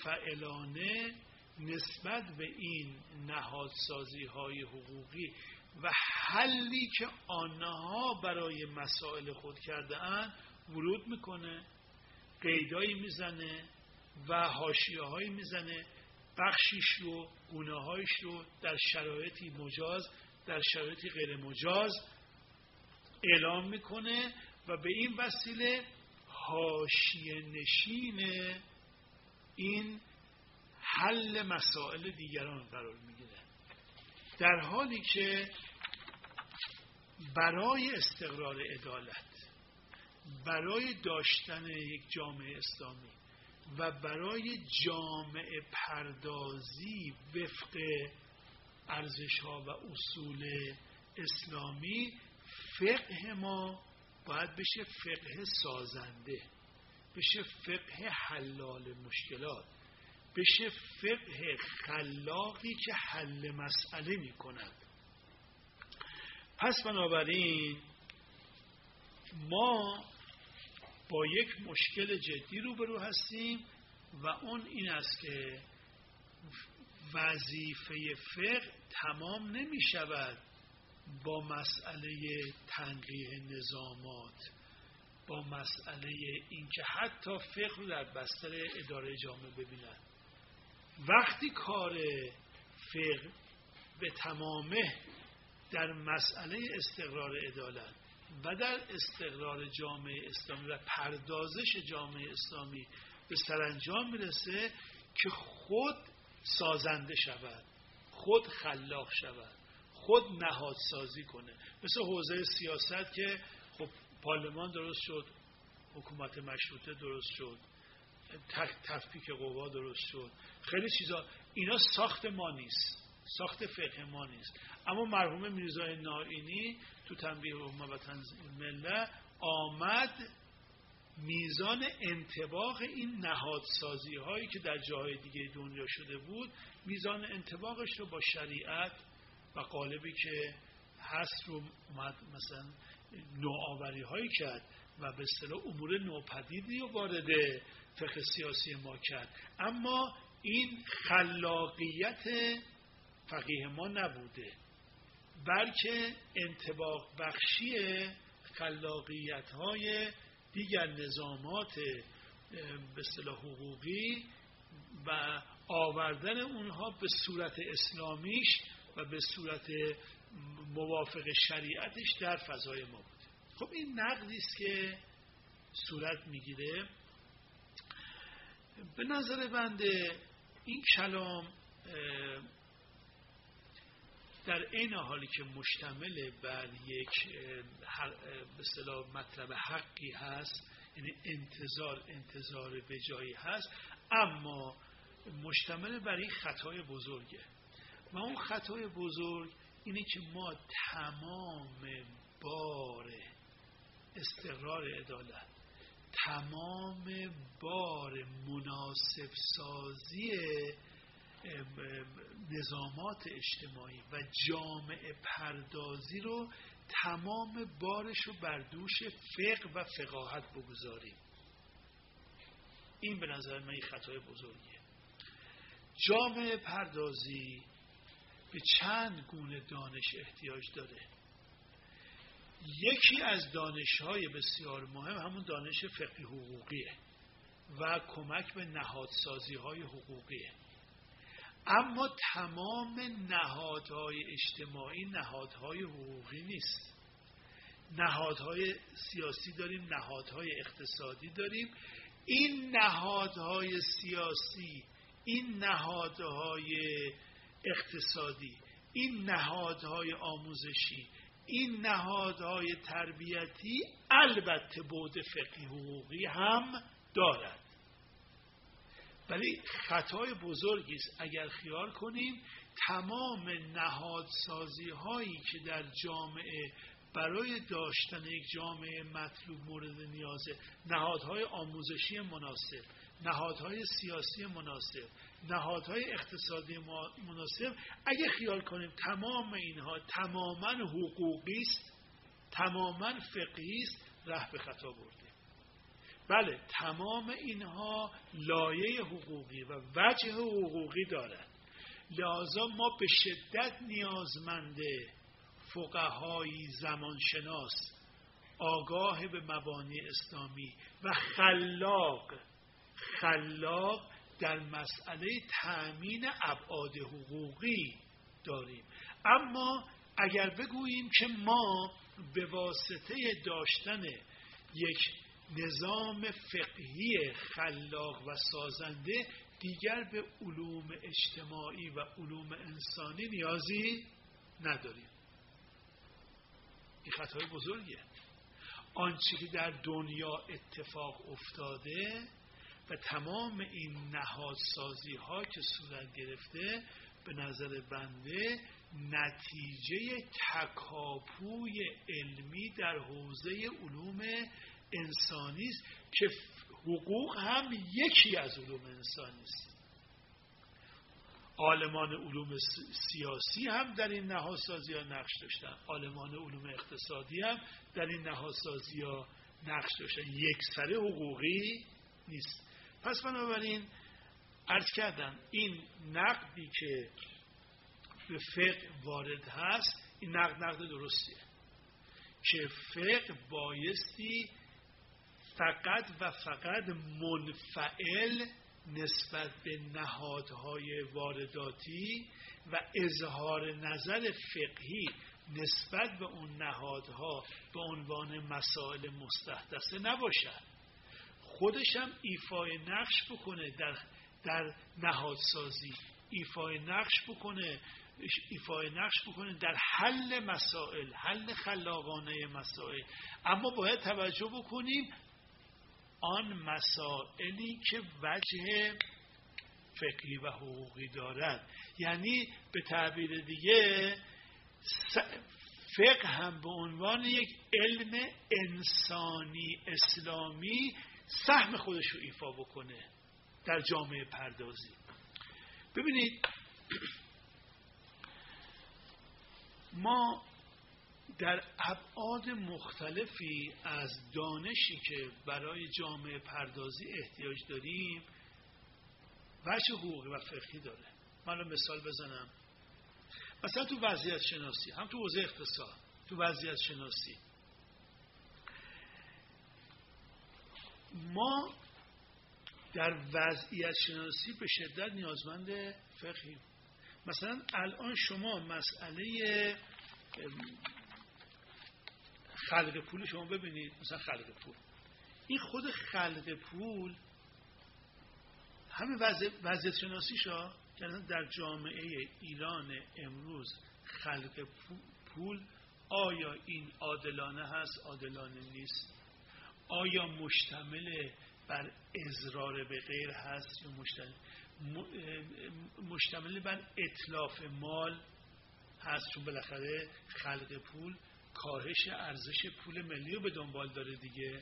منفعلانه نسبت به این نهادسازی‌های حقوقی و حلی که آنها برای مسائل خود کرده اند ورود میکنه، قیدایی میزنه و حاشیه هایی میزنه، بخشیش رو، گونه هایش رو در شرایطی مجاز، در شرایطی غیر مجاز اعلام میکنه و به این وسیله حاشیه نشین این حل مسائل دیگران قرار میگیره، در حالی که برای استقرار عدالت، برای داشتن یک جامعه اسلامی و برای جامعه پردازی وفق ارزش‌ها و اصول اسلامی، فقه ما باید بشه فقه سازنده، بشه فقه حلال مشکلات، بشه فقه خلاقی که حل مسئله می کند. پس بنابراین ما با یک مشکل جدی روبرو هستیم و اون این است که وظیفه فقه تمام نمی شود با مسئله تنقیح نظامات، با مسئله اینکه حتی فقه رو در بستر اداره جامعه ببینند. وقتی کار فقه به تمامه در مسئله استقرار عدالت و در استقرار جامعه اسلامی و پردازش جامعه اسلامی به سرانجام میرسه که خود سازنده شود، خود خلاق شود، خود نهادسازی کنه. مثل حوزه سیاست که خب پارلمان درست شد، حکومت مشروطه درست شد، تفکیک قوا درست شد، خیلی چیزا، اینا ساخت ما نیست، ساخت فقه ما نیست. اما مرحوم میرزا نائینی تو تنبیه الامه و تنظیم الملت آمد میزان انطباق این نهادسازی هایی که در جاهای دیگه دنیا شده بود، میزان انطباقش رو با شریعت و قالبی که هست رو اومد مثلا نوآوری هایی کرد و به اصطلاح امور نوپدیدی رو وارد فقه سیاسی ما کرد. اما این خلاقیت فقیه ما نبوده، بلکه انطباق بخشی خلاقیت های دیگر نظامات به اصطلاح حقوقی و آوردن اونها به صورت اسلامیش و به صورت موافق شریعتش در فضای ما بوده. خب این نقدی است که صورت میگیره. به نظر بنده این کلام در این حالی که مشتمل بر یک به اصطلاح مطلب حقی هست، یعنی انتظار انتظار به جایی هست، اما مشتمل بر این خطای بزرگه و اون خطای بزرگ اینه که ما تمام بار استقرار عدالت، تمام بار مناسب سازی نظامات اجتماعی و جامعه پردازی رو تمام بارش رو بر دوش فقه و فقاهت بگذاریم. این به نظر من یک خطای بزرگیه. جامعه پردازی به چند گونه دانش احتیاج داره. یکی از دانش‌های بسیار مهم همون دانش فقه حقوقیه و کمک به نهادسازی‌های حقوقیه. اما تمام نهادهای اجتماعی نهادهای حقوقی نیست. نهادهای سیاسی داریم، نهادهای اقتصادی داریم. این نهادهای سیاسی، این نهادهای اقتصادی، این نهادهای آموزشی، این نهادهای تربیتی البته بعد فقهی حقوقی هم دارد. ولی خطای بزرگی است اگر خیال کنیم تمام نهادسازی هایی که در جامعه برای داشتن یک جامعه مطلوب مورد نیازه، نهادهای آموزشی مناسب، نهادهای سیاسی مناسب، نهادهای اقتصادی مناسب، اگه خیال کنیم تمام اینها تماما حقوقی است، تماما فقهی است، راه به خطا برده. بله تمام اینها لایه حقوقی و وجه حقوقی دارد، لذا ما به شدت نیازمند فقهای زمانشناس آگاه به مبانی اسلامی و خلاق خلاق در مسئله تأمین ابعاد حقوقی داریم. اما اگر بگوییم که ما به واسطه داشتن یک نظام فقهی خلاق و سازنده دیگر به علوم اجتماعی و علوم انسانی نیازی نداریم، این خطای بزرگیه. آنچه که در دنیا اتفاق افتاده و تمام این نهادسازی ها که صورت گرفته به نظر بنده نتیجه تکاپوی علمی در حوزه علوم انسانی است که حقوق هم یکی از علوم انسانی است. عالمان علوم سیاسی هم در این نهادسازی ها نقش داشتن، عالمان علوم اقتصادی هم در این نهادسازی ها نقش داشتن، یک سره حقوقی نیست. پس بنابراین عرض کردم این نقدی که به فقه وارد هست این نقد نقد درستیه که فقه بایستی فقط و فقط منفعل نسبت به نهادهای وارداتی و اظهار نظر فقهی نسبت به اون نهادها به عنوان مسائل مستحدثه نباشد، خودش هم ایفای نقش بکنه در در نهادسازی، ایفای نقش بکنه ایفای نقش بکنه در حل مسائل، حل خلاقانه مسائل. اما باید توجه بکنیم آن مسائلی که وجه فقهی و حقوقی دارد، یعنی به تعبیر دیگه فقه هم به عنوان یک علم انسانی اسلامی سهم خودش رو ایفا بکنه در جامعه پردازی. ببینید ما در ابعاد مختلفی از دانشی که برای جامعه پردازی احتیاج داریم وجه حقوقی و فقهی داره. من رو مثال بزنم، مثلا تو وضعیت شناسی، هم تو حوزه اقتصاد، تو وضعیت شناسی ما در وضعیت شناسی به شدت نیازمند فقهی. مثلا الان شما مسئله خلق پول شما ببینید، مثلا خلق پول، این خود خلق پول همه وضعیت شناسی شا که در جامعه ایران امروز خلق پول آیا این عادلانه هست، عادلانه نیست؟ آیا مشتمل بر اضرار به غیر هست یا مشتمل مشتمل بر اتلاف مال هست؟ چون بالاخره خلق پول کاهش ارزش پول ملی رو به دنبال داره دیگه.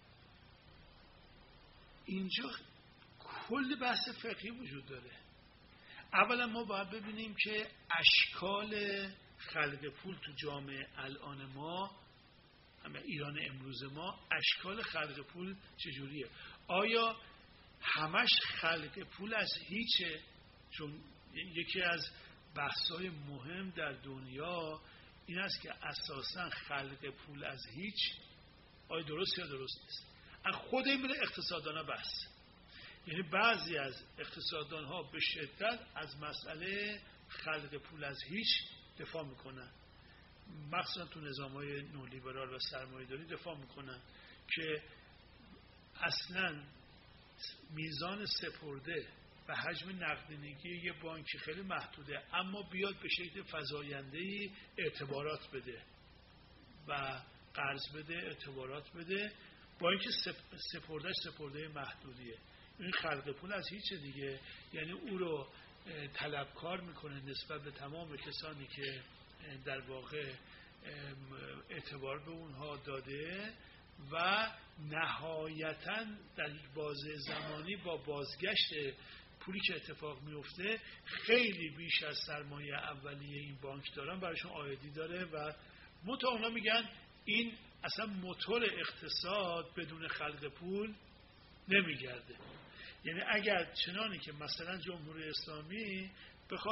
اینجا کل بحث فقهی وجود داره. اولا ما باید ببینیم که اشکال خلق پول تو جامعه الان ما، همه ایران امروز ما، اشکال خلق پول چجوریه؟ آیا همش خلق پول از هیچه؟ چون یکی از بحث‌های مهم در دنیا این است که اساساً خلق پول از هیچ آیا درست یا درست نیست؟ از خود این بله اقتصاددانا بحث، یعنی بعضی از اقتصاددان ها به شدت از مسئله خلق پول از هیچ دفاع میکنن، مخصوصا تو نظام های نولیبرال و سرمایه‌داری دفاع میکنن که اصلا میزان سپرده و حجم نقدینگی یه بانکی خیلی محدوده، اما بیاد به شکل فزاینده‌ای اعتبارات بده و قرض بده، اعتبارات بده، با اینکه سپردهش سپرده محدودیه. این خلق پول از هیچ دیگه، یعنی او رو طلبکار میکنه نسبت به تمام کسانی که در واقع اعتبار به اونها داده و نهایتاً در بازه زمانی با بازگشت پولی که اتفاق میفته خیلی بیش از سرمایه اولیه این بانک دارن برایشون عایدی داره و متا اونا میگن این اصلا موتور اقتصاد بدون خلق پول نمیگرده. یعنی اگر چنانی که مثلا جمهوری اسلامی بخواد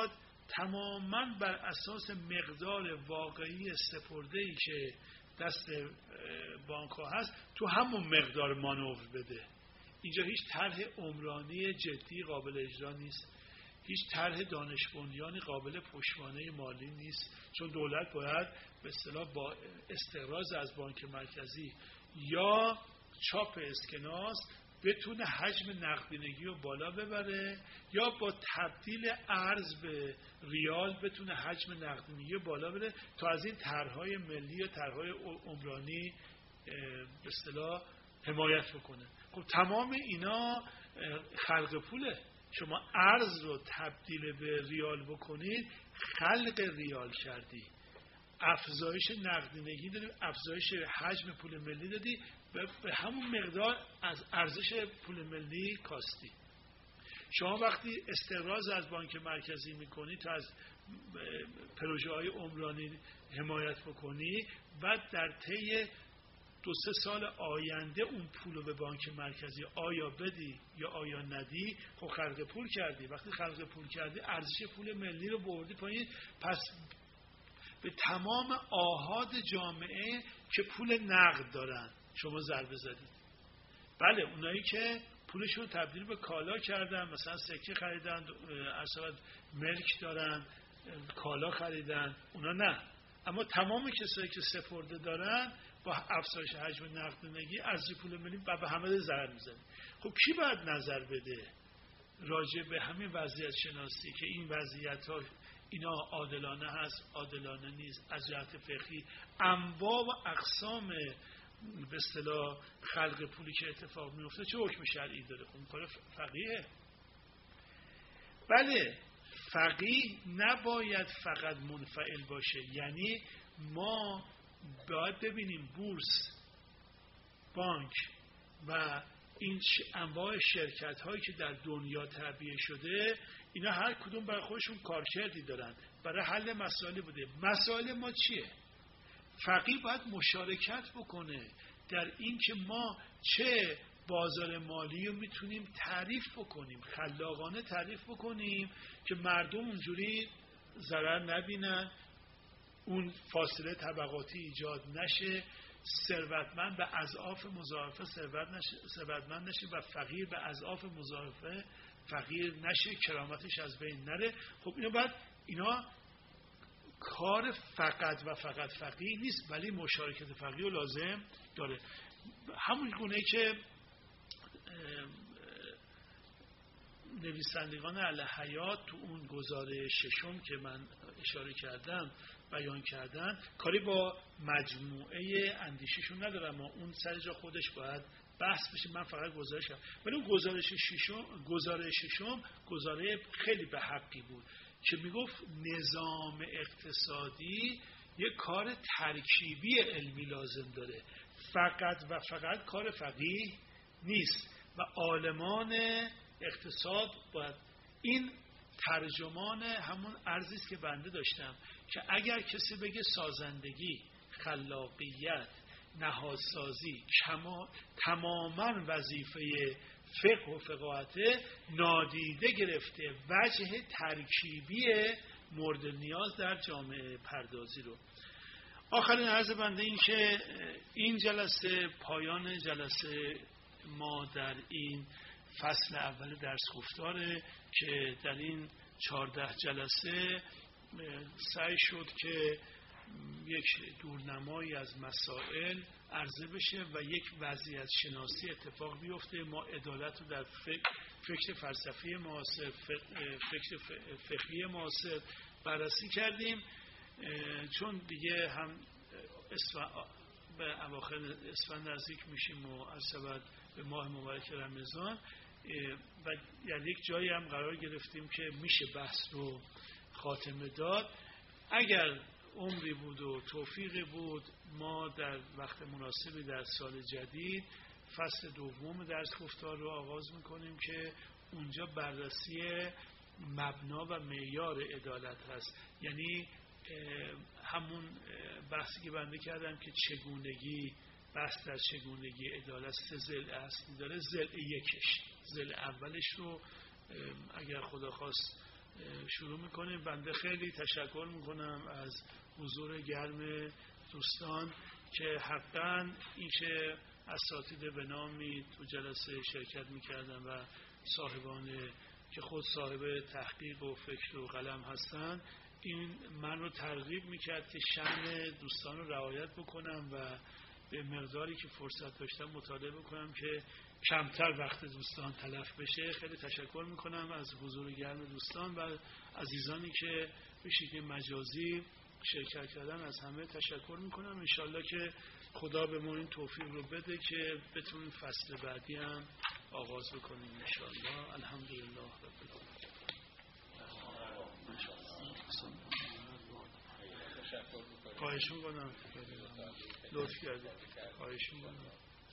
تماما بر اساس مقدار واقعی سپرده‌ای که دست بانک ها هست تو همون مقدار مانور بده. اینجا هیچ طرح عمرانی جدی قابل اجرا نیست، هیچ طرح دانش بنیانی قابل پشتوانه مالی نیست، چون دولت باید به اصطلاح با استقراض از بانک مرکزی یا چاپ اسکناس بتونه حجم نقدینگی رو بالا ببره یا با تبدیل ارز به ریال بتونه حجم نقدینگی رو بالا ببره تا از این طرح‌های ملی یا طرح‌های عمرانی به اصطلاح حمایت بکنه. خب تمام اینا خلق پوله. شما ارز رو تبدیل به ریال بکنید، خلق ریال کردی، افزایش نقدینگی دادی، افزایش حجم پول ملی دادی، به همون مقدار از ارزش پول ملی کاستی. شما وقتی استقراض از بانک مرکزی میکنی تا از پروژه های عمرانی حمایت بکنی، بعد در طی دو سه سال آینده اون پول رو به بانک مرکزی آیا بدی یا آیا ندی، خب خلق پول کردی. وقتی خلق پول کردی ارزش پول ملی رو بردی پایین، پس به تمام آحاد جامعه که پول نقد دارن شما ضربه زدید. بله اونایی که پولشون تبدیل به کالا کردن، مثلا سکه خریدن، اصلا ملک دارن، کالا خریدن، اونا نه. اما تمام کسایی که سپرده دارن با افزایش حجم نقدینگی ارزش پول ملی به همه ضرر میزنه. خب کی باید نظر بده راجع به همین وضعیت شناسی که این وضعیت ها اینا عادلانه هست، عادلانه نیست، از جهت فقهی انواع و اقسام به اصطلاح خلق پولی که اتفاق میفته چه حکم شرعی داره؟ خب کار فقیه. بله فقیه نباید فقط منفعل باشه، یعنی ما باید ببینیم بورس، بانک و این انواع شرکت هایی که در دنیا تعبیه شده، اینا هر کدوم برای خودشون کارکردی دارن، برای حل مسائل بوده. مسائل ما چیه؟ فقیه باید مشارکت بکنه در این که ما چه بازار مالی رو میتونیم تعریف بکنیم، خلاقانه تعریف بکنیم که مردم اونجوری ضرر نبینن، اون فاصله طبقاتی ایجاد نشه، ثروتمند به اضعاف مضاعفه ثروتمند نشه و فقیر به اضعاف مضاعفه فقیر نشه، کرامتش از بین نره. خب اینا بعد اینا کار فقط و فقط فقیه نیست، ولی مشارکت فقیه رو لازم داره. همون گونه‌ای که نویسندگان اهل حیات تو اون گزاره ششم که من اشاره کردم بیان کردن، کاری با مجموعه اندیششون ندارم، اما اون سر جا خودش باید بحث بشه، من فقط گزارش کردم. ولی اون گزارش ششم گزاره ششم گزاره خیلی به حقی بود که میگفت نظام اقتصادی یک کار ترکیبی علمی لازم داره، فقط و فقط کار فقیه نیست و عالمان اقتصاد باید این ترجمان همون ارزی است که بنده داشتم که اگر کسی بگه سازندگی، خلاقیت، نهادسازی تماما وظیفه فقه و فقاهته، نادیده گرفته وجه ترکیبی مورد نیاز در جامعه پردازی رو. آخرین عرض بنده این که این جلسه پایان جلسه ما در این فصل اول درس گفتاره که در این چهارده جلسه سعی شد که یک دورنمایی از مسائل عرضه بشه و یک وضعیت شناسی اتفاق بیفته. ما عدالت رو در فکر فلسفی معاصر، فکر فقهی معاصر بررسی کردیم، چون دیگه هم به اواخر اسفند نزدیک میشیم و از سبب به ماه مبارک رمضان و در یک جایی هم قرار گرفتیم که میشه بحث رو خاتمه داد. اگر عمری بود و توفیقی بود ما در وقت مناسبی در سال جدید فصل دوم درس گفتار رو آغاز میکنیم که اونجا بررسی مبنا و معیار عدالت هست، یعنی همون بحثی که بنده کردم که چگونگی، بحث در چگونگی عدالت سه ضلع اصلی داره. ضلع یکش، ضلع اولش رو اگر خدا خواست شروع میکنیم. بنده خیلی تشکر میکنم از حضور گرم دوستان که حقا این که اساتید به نامی تو جلسه شرکت میکردن و صاحبان که خود صاحب تحقیق و فکر و قلم هستن، این من رو ترغیب میکرد که شأن دوستان رو رعایت بکنم و به مقداری که فرصت داشتم مطالعه بکنم که کمتر وقت دوستان تلف بشه. خیلی تشکر میکنم از حضور گرم دوستان و عزیزانی که به شکل مجازی شرکت کردن. از همه تشکر میکنم. انشالله که خدا به ما این توفیق رو بده که بتونیم فصل بعدی هم آغاز بکنیم انشالله. الحمدلله رب العالمین. خواهش میکنم لطف کردید. خواهش میکنم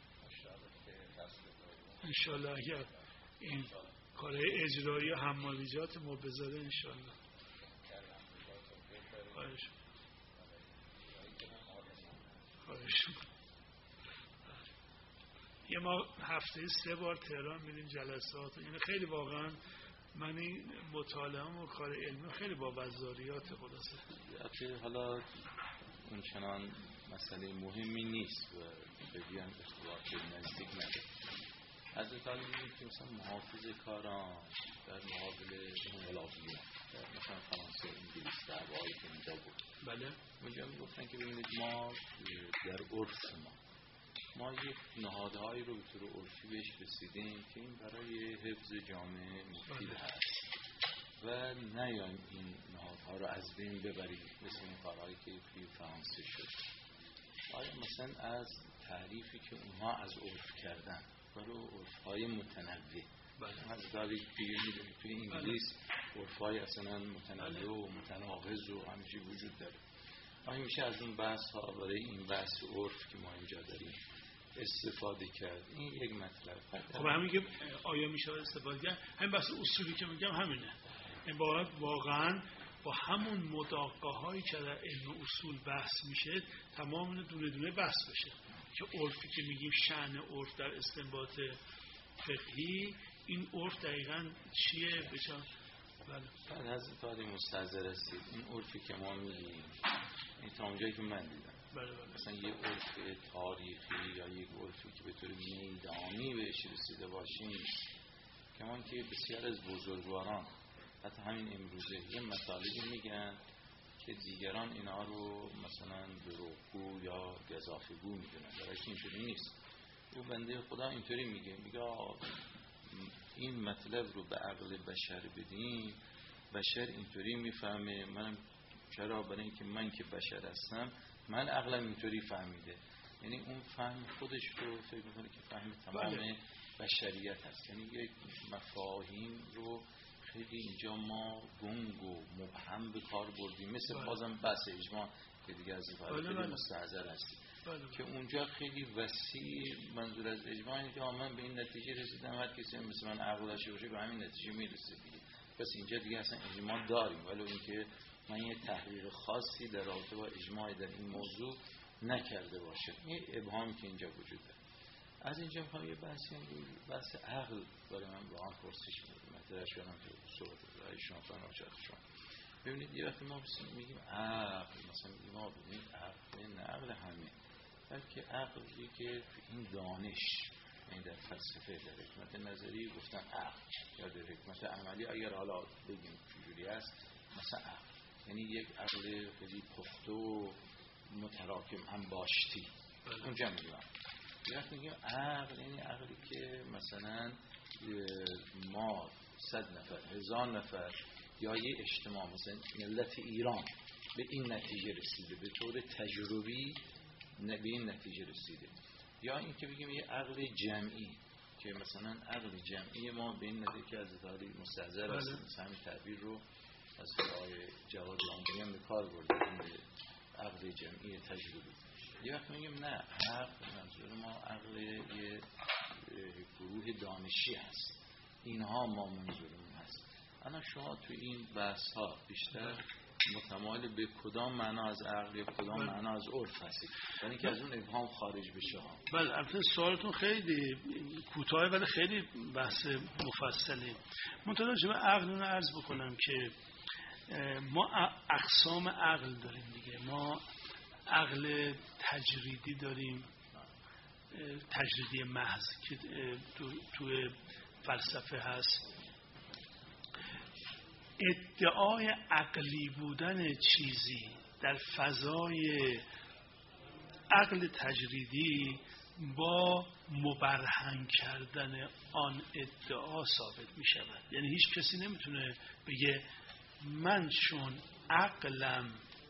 انشالله اگر این کارهای اجرایی و حمالیجات ما بذاره انشالله. خواهش خواهش یه ما هفته سه بار تهران میریم جلسات، یعنی خیلی واقعا من این مطالعه و کار علمی خیلی با وزاریات خلاصه. حالا اون چنان مسئله مهمی نیست و بدی هم اختلاف نزدیک نده. حضرت علی میگه که مثلا محافظ کاران در مقابل انقلابیون مثلا فرانسه انگلیس دعوایی که اینجا بود، بله اونجا میگفتن که ببینید ما در عرف ما ما یک نهادهایی رو به طور عرفی بهش رسیدیم که این برای حفظ جامعه مفید هست و نیایم این نهادها رو از بین ببریم مثل این کارهایی که توی فرانسه شد. آیا مثلا از تعریفی که اونها از عرف کردن برای عرفهای متنوع، از داری که میدونید توی انگلیس عرفهای اصلا متنوع و متناقض و همچی وجود داره، آیا میشه از اون بحث ها برای این بحث عرف که ما اینجا داریم استفاده کرد؟ این یک مطلب. خب همین که آیا میشه استفاده کرد، همین بحث اصولی که میگم همینه. این باید واقعا با همون مداقه هایی که در علم اصول بحث میشه تمام دونه دونه بحث بشه که عرفی که میگیم شأن عرف در استنباط فقهی، این عرف دقیقاً چیه بچم. بله بعد از تاریخ مستحضر هستید این عرفی که ما میگیم این تا اونجایی که من دیدم بله بله. مثلا یه عرف تاریخی یا یک عرفی که به طور میدانی بهش رسیده باشیم که من که بسیار از بزرگواران حتی همین امروزه یه مطالبی میگن که دیگران اینا رو مثلا دروغگو یا گزافه‌گو میدونن، درست اینجوری نیست. او بنده خدا اینطوری میگه، میگه این مطلب رو به عقل بشر بدیم، بشر اینطوری میفهمه. من چرا؟ برای اینکه من که بشر هستم من عقلم اینطوری فهمیده. یعنی اون فهم خودش رو فکر میکنه که فهم تمام بله. بشریت هست. یعنی یک مفاهیم رو خیلی اینجا ما گنگ و مبهم به کار بردیم، مثل بله. بازم بحث اجماع که دیگه از این فرق خیلی مستحضر هستیم بله. که اونجا خیلی وسیع منظور از اجماع اینه که من به این نتیجه رسیدم، هر کسی مثل من عقل داشته باشه به همین نتیجه میرسه دیگه. پس اینجا دیگه اصلا اجماع داریم، ولی اینکه من یه تحقیق خاصی در رابطه با اجماع در این موضوع نکرده باشه، این ابهامی که اینجا وجود داره. از اینجا میخوام یه بحثی هم بحث عقل برای من با هم پرسش می‌کنم مطرح شدم تو صحبت رای شما فرمایشات شما. ببینید یه وقتی ما میگیم عقل، مثلا میگیم ما ببینید عقل نه عقل همه، بلکه عقلی که این دانش، این در فلسفه در حکمت نظری گفتن عقل، یا در حکمت عملی اگر حالا بگیم چجوری است مثلا عقل یعنی یک عقل خیلی پخته و متراکم انباشتی. اونجا میگیم یعنی میگیم عقل یعنی عقلی که مثلا ما صد نفر هزار نفر یا یه اجتماع مثلا ملت ایران به این نتیجه رسیده، به طور تجربی به این نتیجه رسیده. یا این که بگیم یه عقل جمعی که مثلا عقل جمعی ما به این نتیجه که از داری مستحضر است، مثلا همین تعبیر رو از آقای جواد لامبایی هم به کار برده، عقل جمعی تجربی. یه وقت میگیم نه، عقل منظور ما عقل یه گروه دانشی هست، اینها ما منظورمون هست. انا شما تو این بحث ها بیشتر متمایل به کدام معنا از عقل یا کدام بله. معنا از عرف هست، یعنی که از اون ابهام خارج بشه ها. بله البته سوالتون خیلی کوتاه ولی خیلی بحث مفصلی. منتها راجع به عقل رو عرض بکنم که ما اقسام عقل داریم دیگه. ما عقل تجریدی داریم، تجریدی محض که تو توی فلسفه هست. ادعای عقلی بودن چیزی در فضای عقل تجریدی با مبرهن کردن آن ادعا ثابت می شود. یعنی هیچ کسی نمیتونه بگه من چون عقلم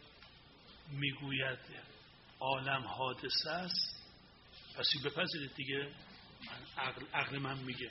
میگوید عالم حادثه است پس بپذیرید دیگه من عقل, عقل من میگه.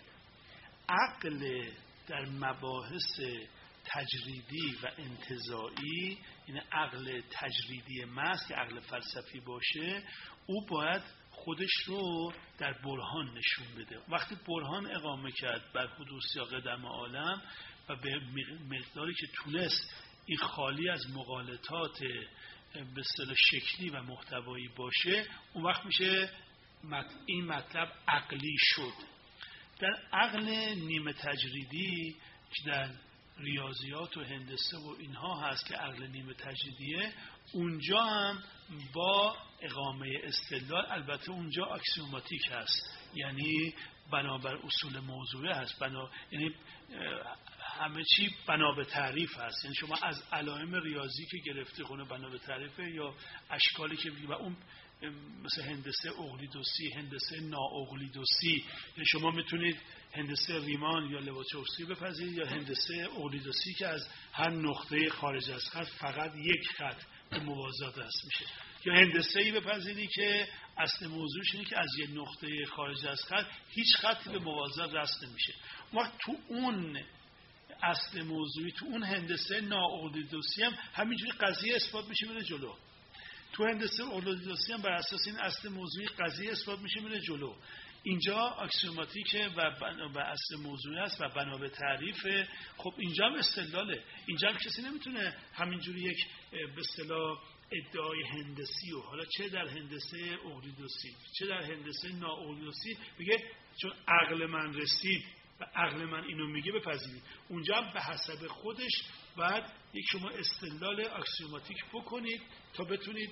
عقل در مباحث تجریدی و انتزاعی، این عقل تجریدی محض که عقل فلسفی باشه، او باید خودش رو در برهان نشون بده. وقتی برهان اقامه کرد بر حدوث یا قدم عالم و به مقداری که تونست این خالی از مغالطات به اصطلاح شکلی و محتوایی باشه، اون وقت میشه این مطلب عقلی شد. در عقل نیمه تجریدی که در ریاضیات و هندسه و اینها هست که عقل نیمه تجریدیه، اونجا هم با اقامه استدلال، البته اونجا اکسیوماتیک هست، یعنی بنابر اصول موضوعه هست، بنا یعنی همه چی بنا به تعریف هست. یعنی شما از علائم ریاضی که گرفته خونه بنا به تعریفه، یا اشکالی که و اون مثل هندسه اقلیدوسی، هندسه نااقلیدوسی، یعنی شما میتونید هندسه ریمان یا لواچوفسکی بپذیرید یا هندسه اقلیدوسی که از هر نقطه خارج از خط فقط یک خط به موازات است میشه، یا هندسه ای بپذیرید که اصل موضوعش اینه که از یک نقطه خارج از خط هیچ خطی به موازات رسم نمیشه. وقت تو اون اصل موضوعی، تو اون هندسه نااقلیدوسی هم همینجوری قضیه اثبات میشه میره جلو. تو هندسه اقلیدوسی هم بر اساس این اصل موضوعی قضیه اثبات میشه میره جلو. اینجا اکسیوماتیکه و و اصل موضوعی است و بنا به تعریف. خب اینجا هم استدلاله. اینجا هم کسی نمیتونه همینجوری یک به اصطلاح ادعای هندسی و حالا چه در هندسه اقلیدوسی چه در هندسه نااقلیدوسی بگه چون عقل من رسید و عقل من اینو میگه بپذیرید. اونجا هم به حسب خودش باید یک شما استدلال اکسیوماتیک بکنید تا بتونید.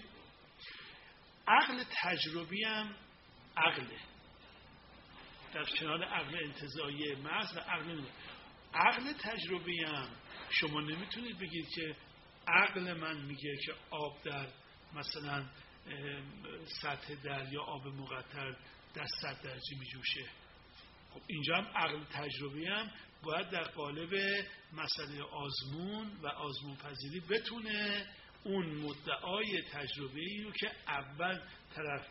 عقل تجربی هم عقله در کنار عقل انتزاعی محض و عقل نمی... عقل تجربی هم شما نمیتونید بگید که عقل من میگه که آب در مثلا سطح دریا آب مقطر در صد درجه میجوشه. خب اینجا هم عقل تجربی هم باید در قالب مسئله آزمون و آزمون پذیری بتونه اون مدعای تجربی رو که اول طرف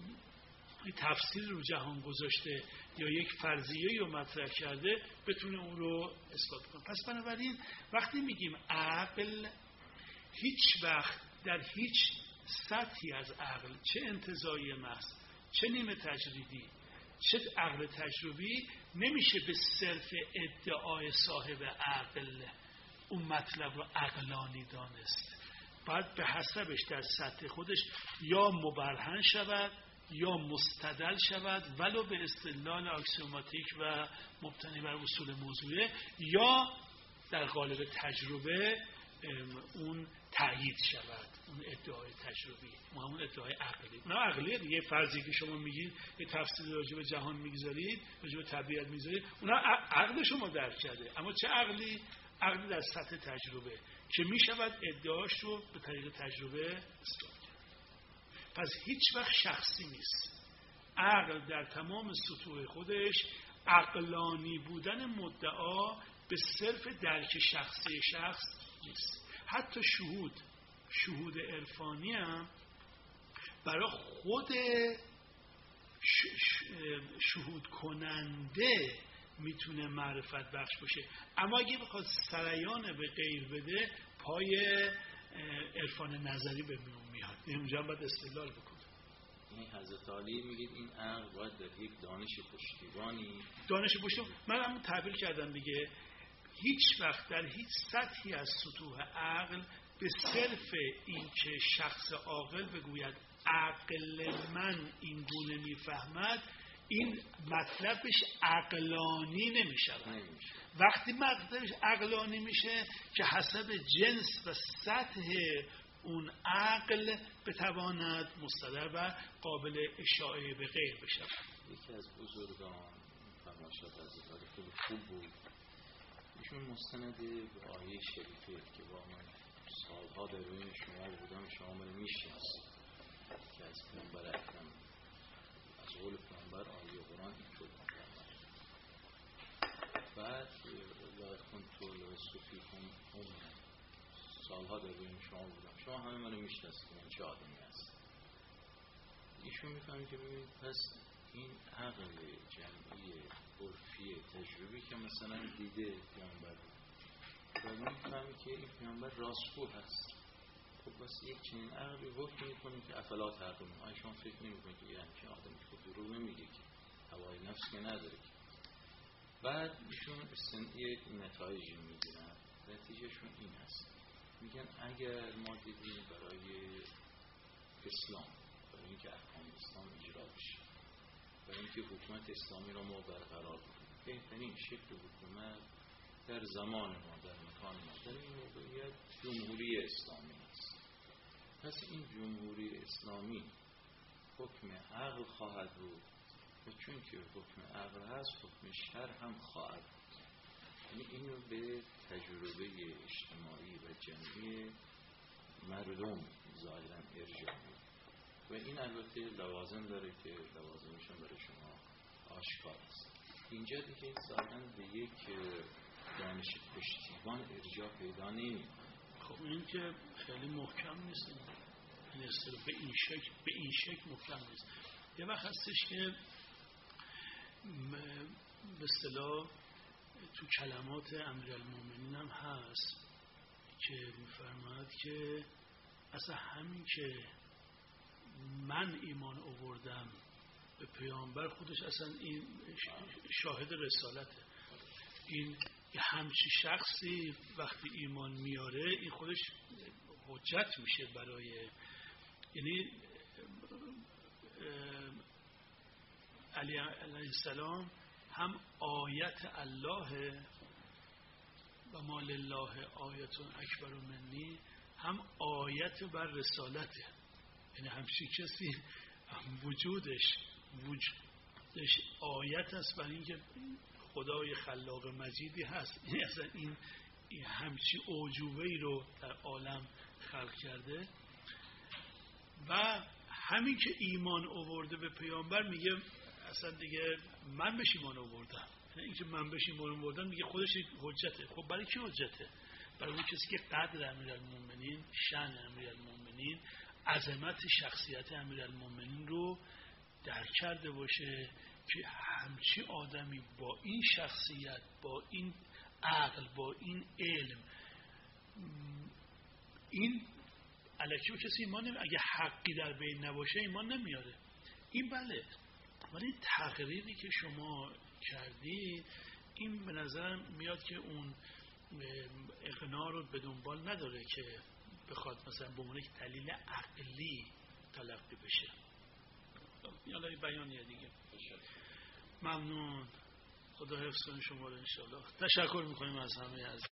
تفسیر رو جهان گذاشته یا یک فرضیه رو مطرح کرده بتونه اون رو اثبات کنه. پس بنابراین وقتی میگیم عقل، هیچ وقت در هیچ سطحی از عقل، چه انتزاعی محض، چه نیمه تجریدی، چه عقل تجربی، نمیشه به صرف ادعای صاحب عقل اون مطلب رو عقلانی دانست. باید به حسبش در سطح خودش یا مبرهن شود یا مستدل شود ولو به استدلال اکسیوماتیک و مبتنی بر اصول موضوعه، یا در قالب تجربه اون تأیید شود، اون ادعای تجربی، اون همون ادعای عقلی. اون عقلیه دیگه. فرضی که شما میگید یه تفسیر راجع به جهان میگذارید، راجع به طبیعت میگذارید، اونها عقل شما درک کرده. اما چه عقلی؟ عقلی در سطح تجربه که میشود ادعاش رو به طریق تجربه اثبات کرد. پس هیچ وقت شخصی نیست. عقل در تمام سطوح خودش عقلانی بودن مدعا به صرف درک شخصی شخص نیست. حتی شهود شهود عرفانی هم برای خود شهود کننده میتونه معرفت بخش باشه، اما اگه بخواد سریان به غیر بده پای عرفان نظری به میون میاد. اینجا هم باید استدلال بکنه. این حضرت علی میگید این عقل باید در یک دانش پشتیبانی دانش پشتیبانی من همون تعبیر کردم دیگه. هیچ وقت در هیچ سطحی از سطوح عقل به صرف این که شخص عاقل بگوید عقل من این گونه میفهمد، این مطلبش عقلانی نمیشه. وقتی مطلبش عقلانی میشه که حسب جنس و سطح اون عقل بتواند مستدر و قابل اشاعه به غیر بشه. یکی از بزرگان فرمایشات از افاده خیلی خوب بود. ایشون مستند به آیه شریفه که با من سالها در روی شما بودم، شما من میشناسید که از پیامبر اکرم از قول پیامبر آیه قرآن اینطور می‌فرماید: بعد لا کنتو لا صوفیکم امه. سالها در روی شما بودم، شما همه منو میشناسید من چه آدمی هست. ایشون میفهمید که ببینید پس این عقل جمعی عرفی تجربی که مثلا دیده پیامبر و میفهمید که این پیامبر راستگو هست، خب بس یک چنین عقلی حکم میکنه که افلا تعقلون. آیا شما فکر نمیکنید که یه همچین آدمی که دروغ نمیگه که هوای نفس که نداره که. بعد ایشون یک نتایجی میگیرن، نتیجهشون این هست، میگن اگر ما دیدیم برای اسلام، برای اینکه احکام اسلام اجرا بشه، برای اینکه حکومت اسلامی را ما برقرار کنیم، بهترین شکل حکومت در زمان ما، در مکان ما، در این موقعیت جمهوری اسلامی است. پس این جمهوری اسلامی حکم عقل خواهد بود و چون که حکم عقل هست حکم شرع هم خواهد بود. یعنی اینو به تجربه اجتماعی و جمعی مردم ظاهرا ارجاع میده و این البته لوازم داره که لوازمش هم برای شما آشکار است. اینجا دیگه ظاهرا به یک دانش پشتیبان ارجاع پیدا نمی‌کنه. خب این که خیلی محکم نیست، این اصطلاح به این شکل به این شکل محکم نیست. یه وقت هستش که به اصطلاح تو کلمات امیرالمومنین هم هست که میفرماید که اصلا همین که من ایمان آوردم به پیامبر خودش اصلا این شاهد رسالته. این همچی شخصی وقتی ایمان میاره این خودش حجت میشه برای، یعنی علی علیه السلام هم آیت الله و ما لله آیت اکبر منی هم آیت بر رسالته. یعنی همچی کسی وجودش وجودش آیت است برای اینکه خدای خلاق مجیدی هست. این اصلا این, این همچی اعجوبه‌ای رو در عالم خلق کرده و همین که ایمان آورده به پیامبر میگه اصلا دیگه من بهش ایمان آوردم. یعنی اینکه من بهش ایمان آوردم میگه خودش حجته. خب برای کی حجته؟ برای اون کسی که قدر امیرالمومنین، شأن امیرالمومنین، عظمت شخصیت امیرالمومنین رو درک کرده باشه که همچی آدمی با این شخصیت، با این عقل، با این علم، این الکی و کسی ایمان نمی... اگه حقی در بین نباشه ایمان نمیاره. این بله، ولی تقریری که شما کردید این به نظر میاد که اون اقناع رو به دنبال نداره که بخواد مثلا به عنوان یک دلیل عقلی تلقی بشه. یالا بیانیه دیگه. ممنون. خدا حفظ کنه شما رو انشالله. تشکر میکنیم از همه از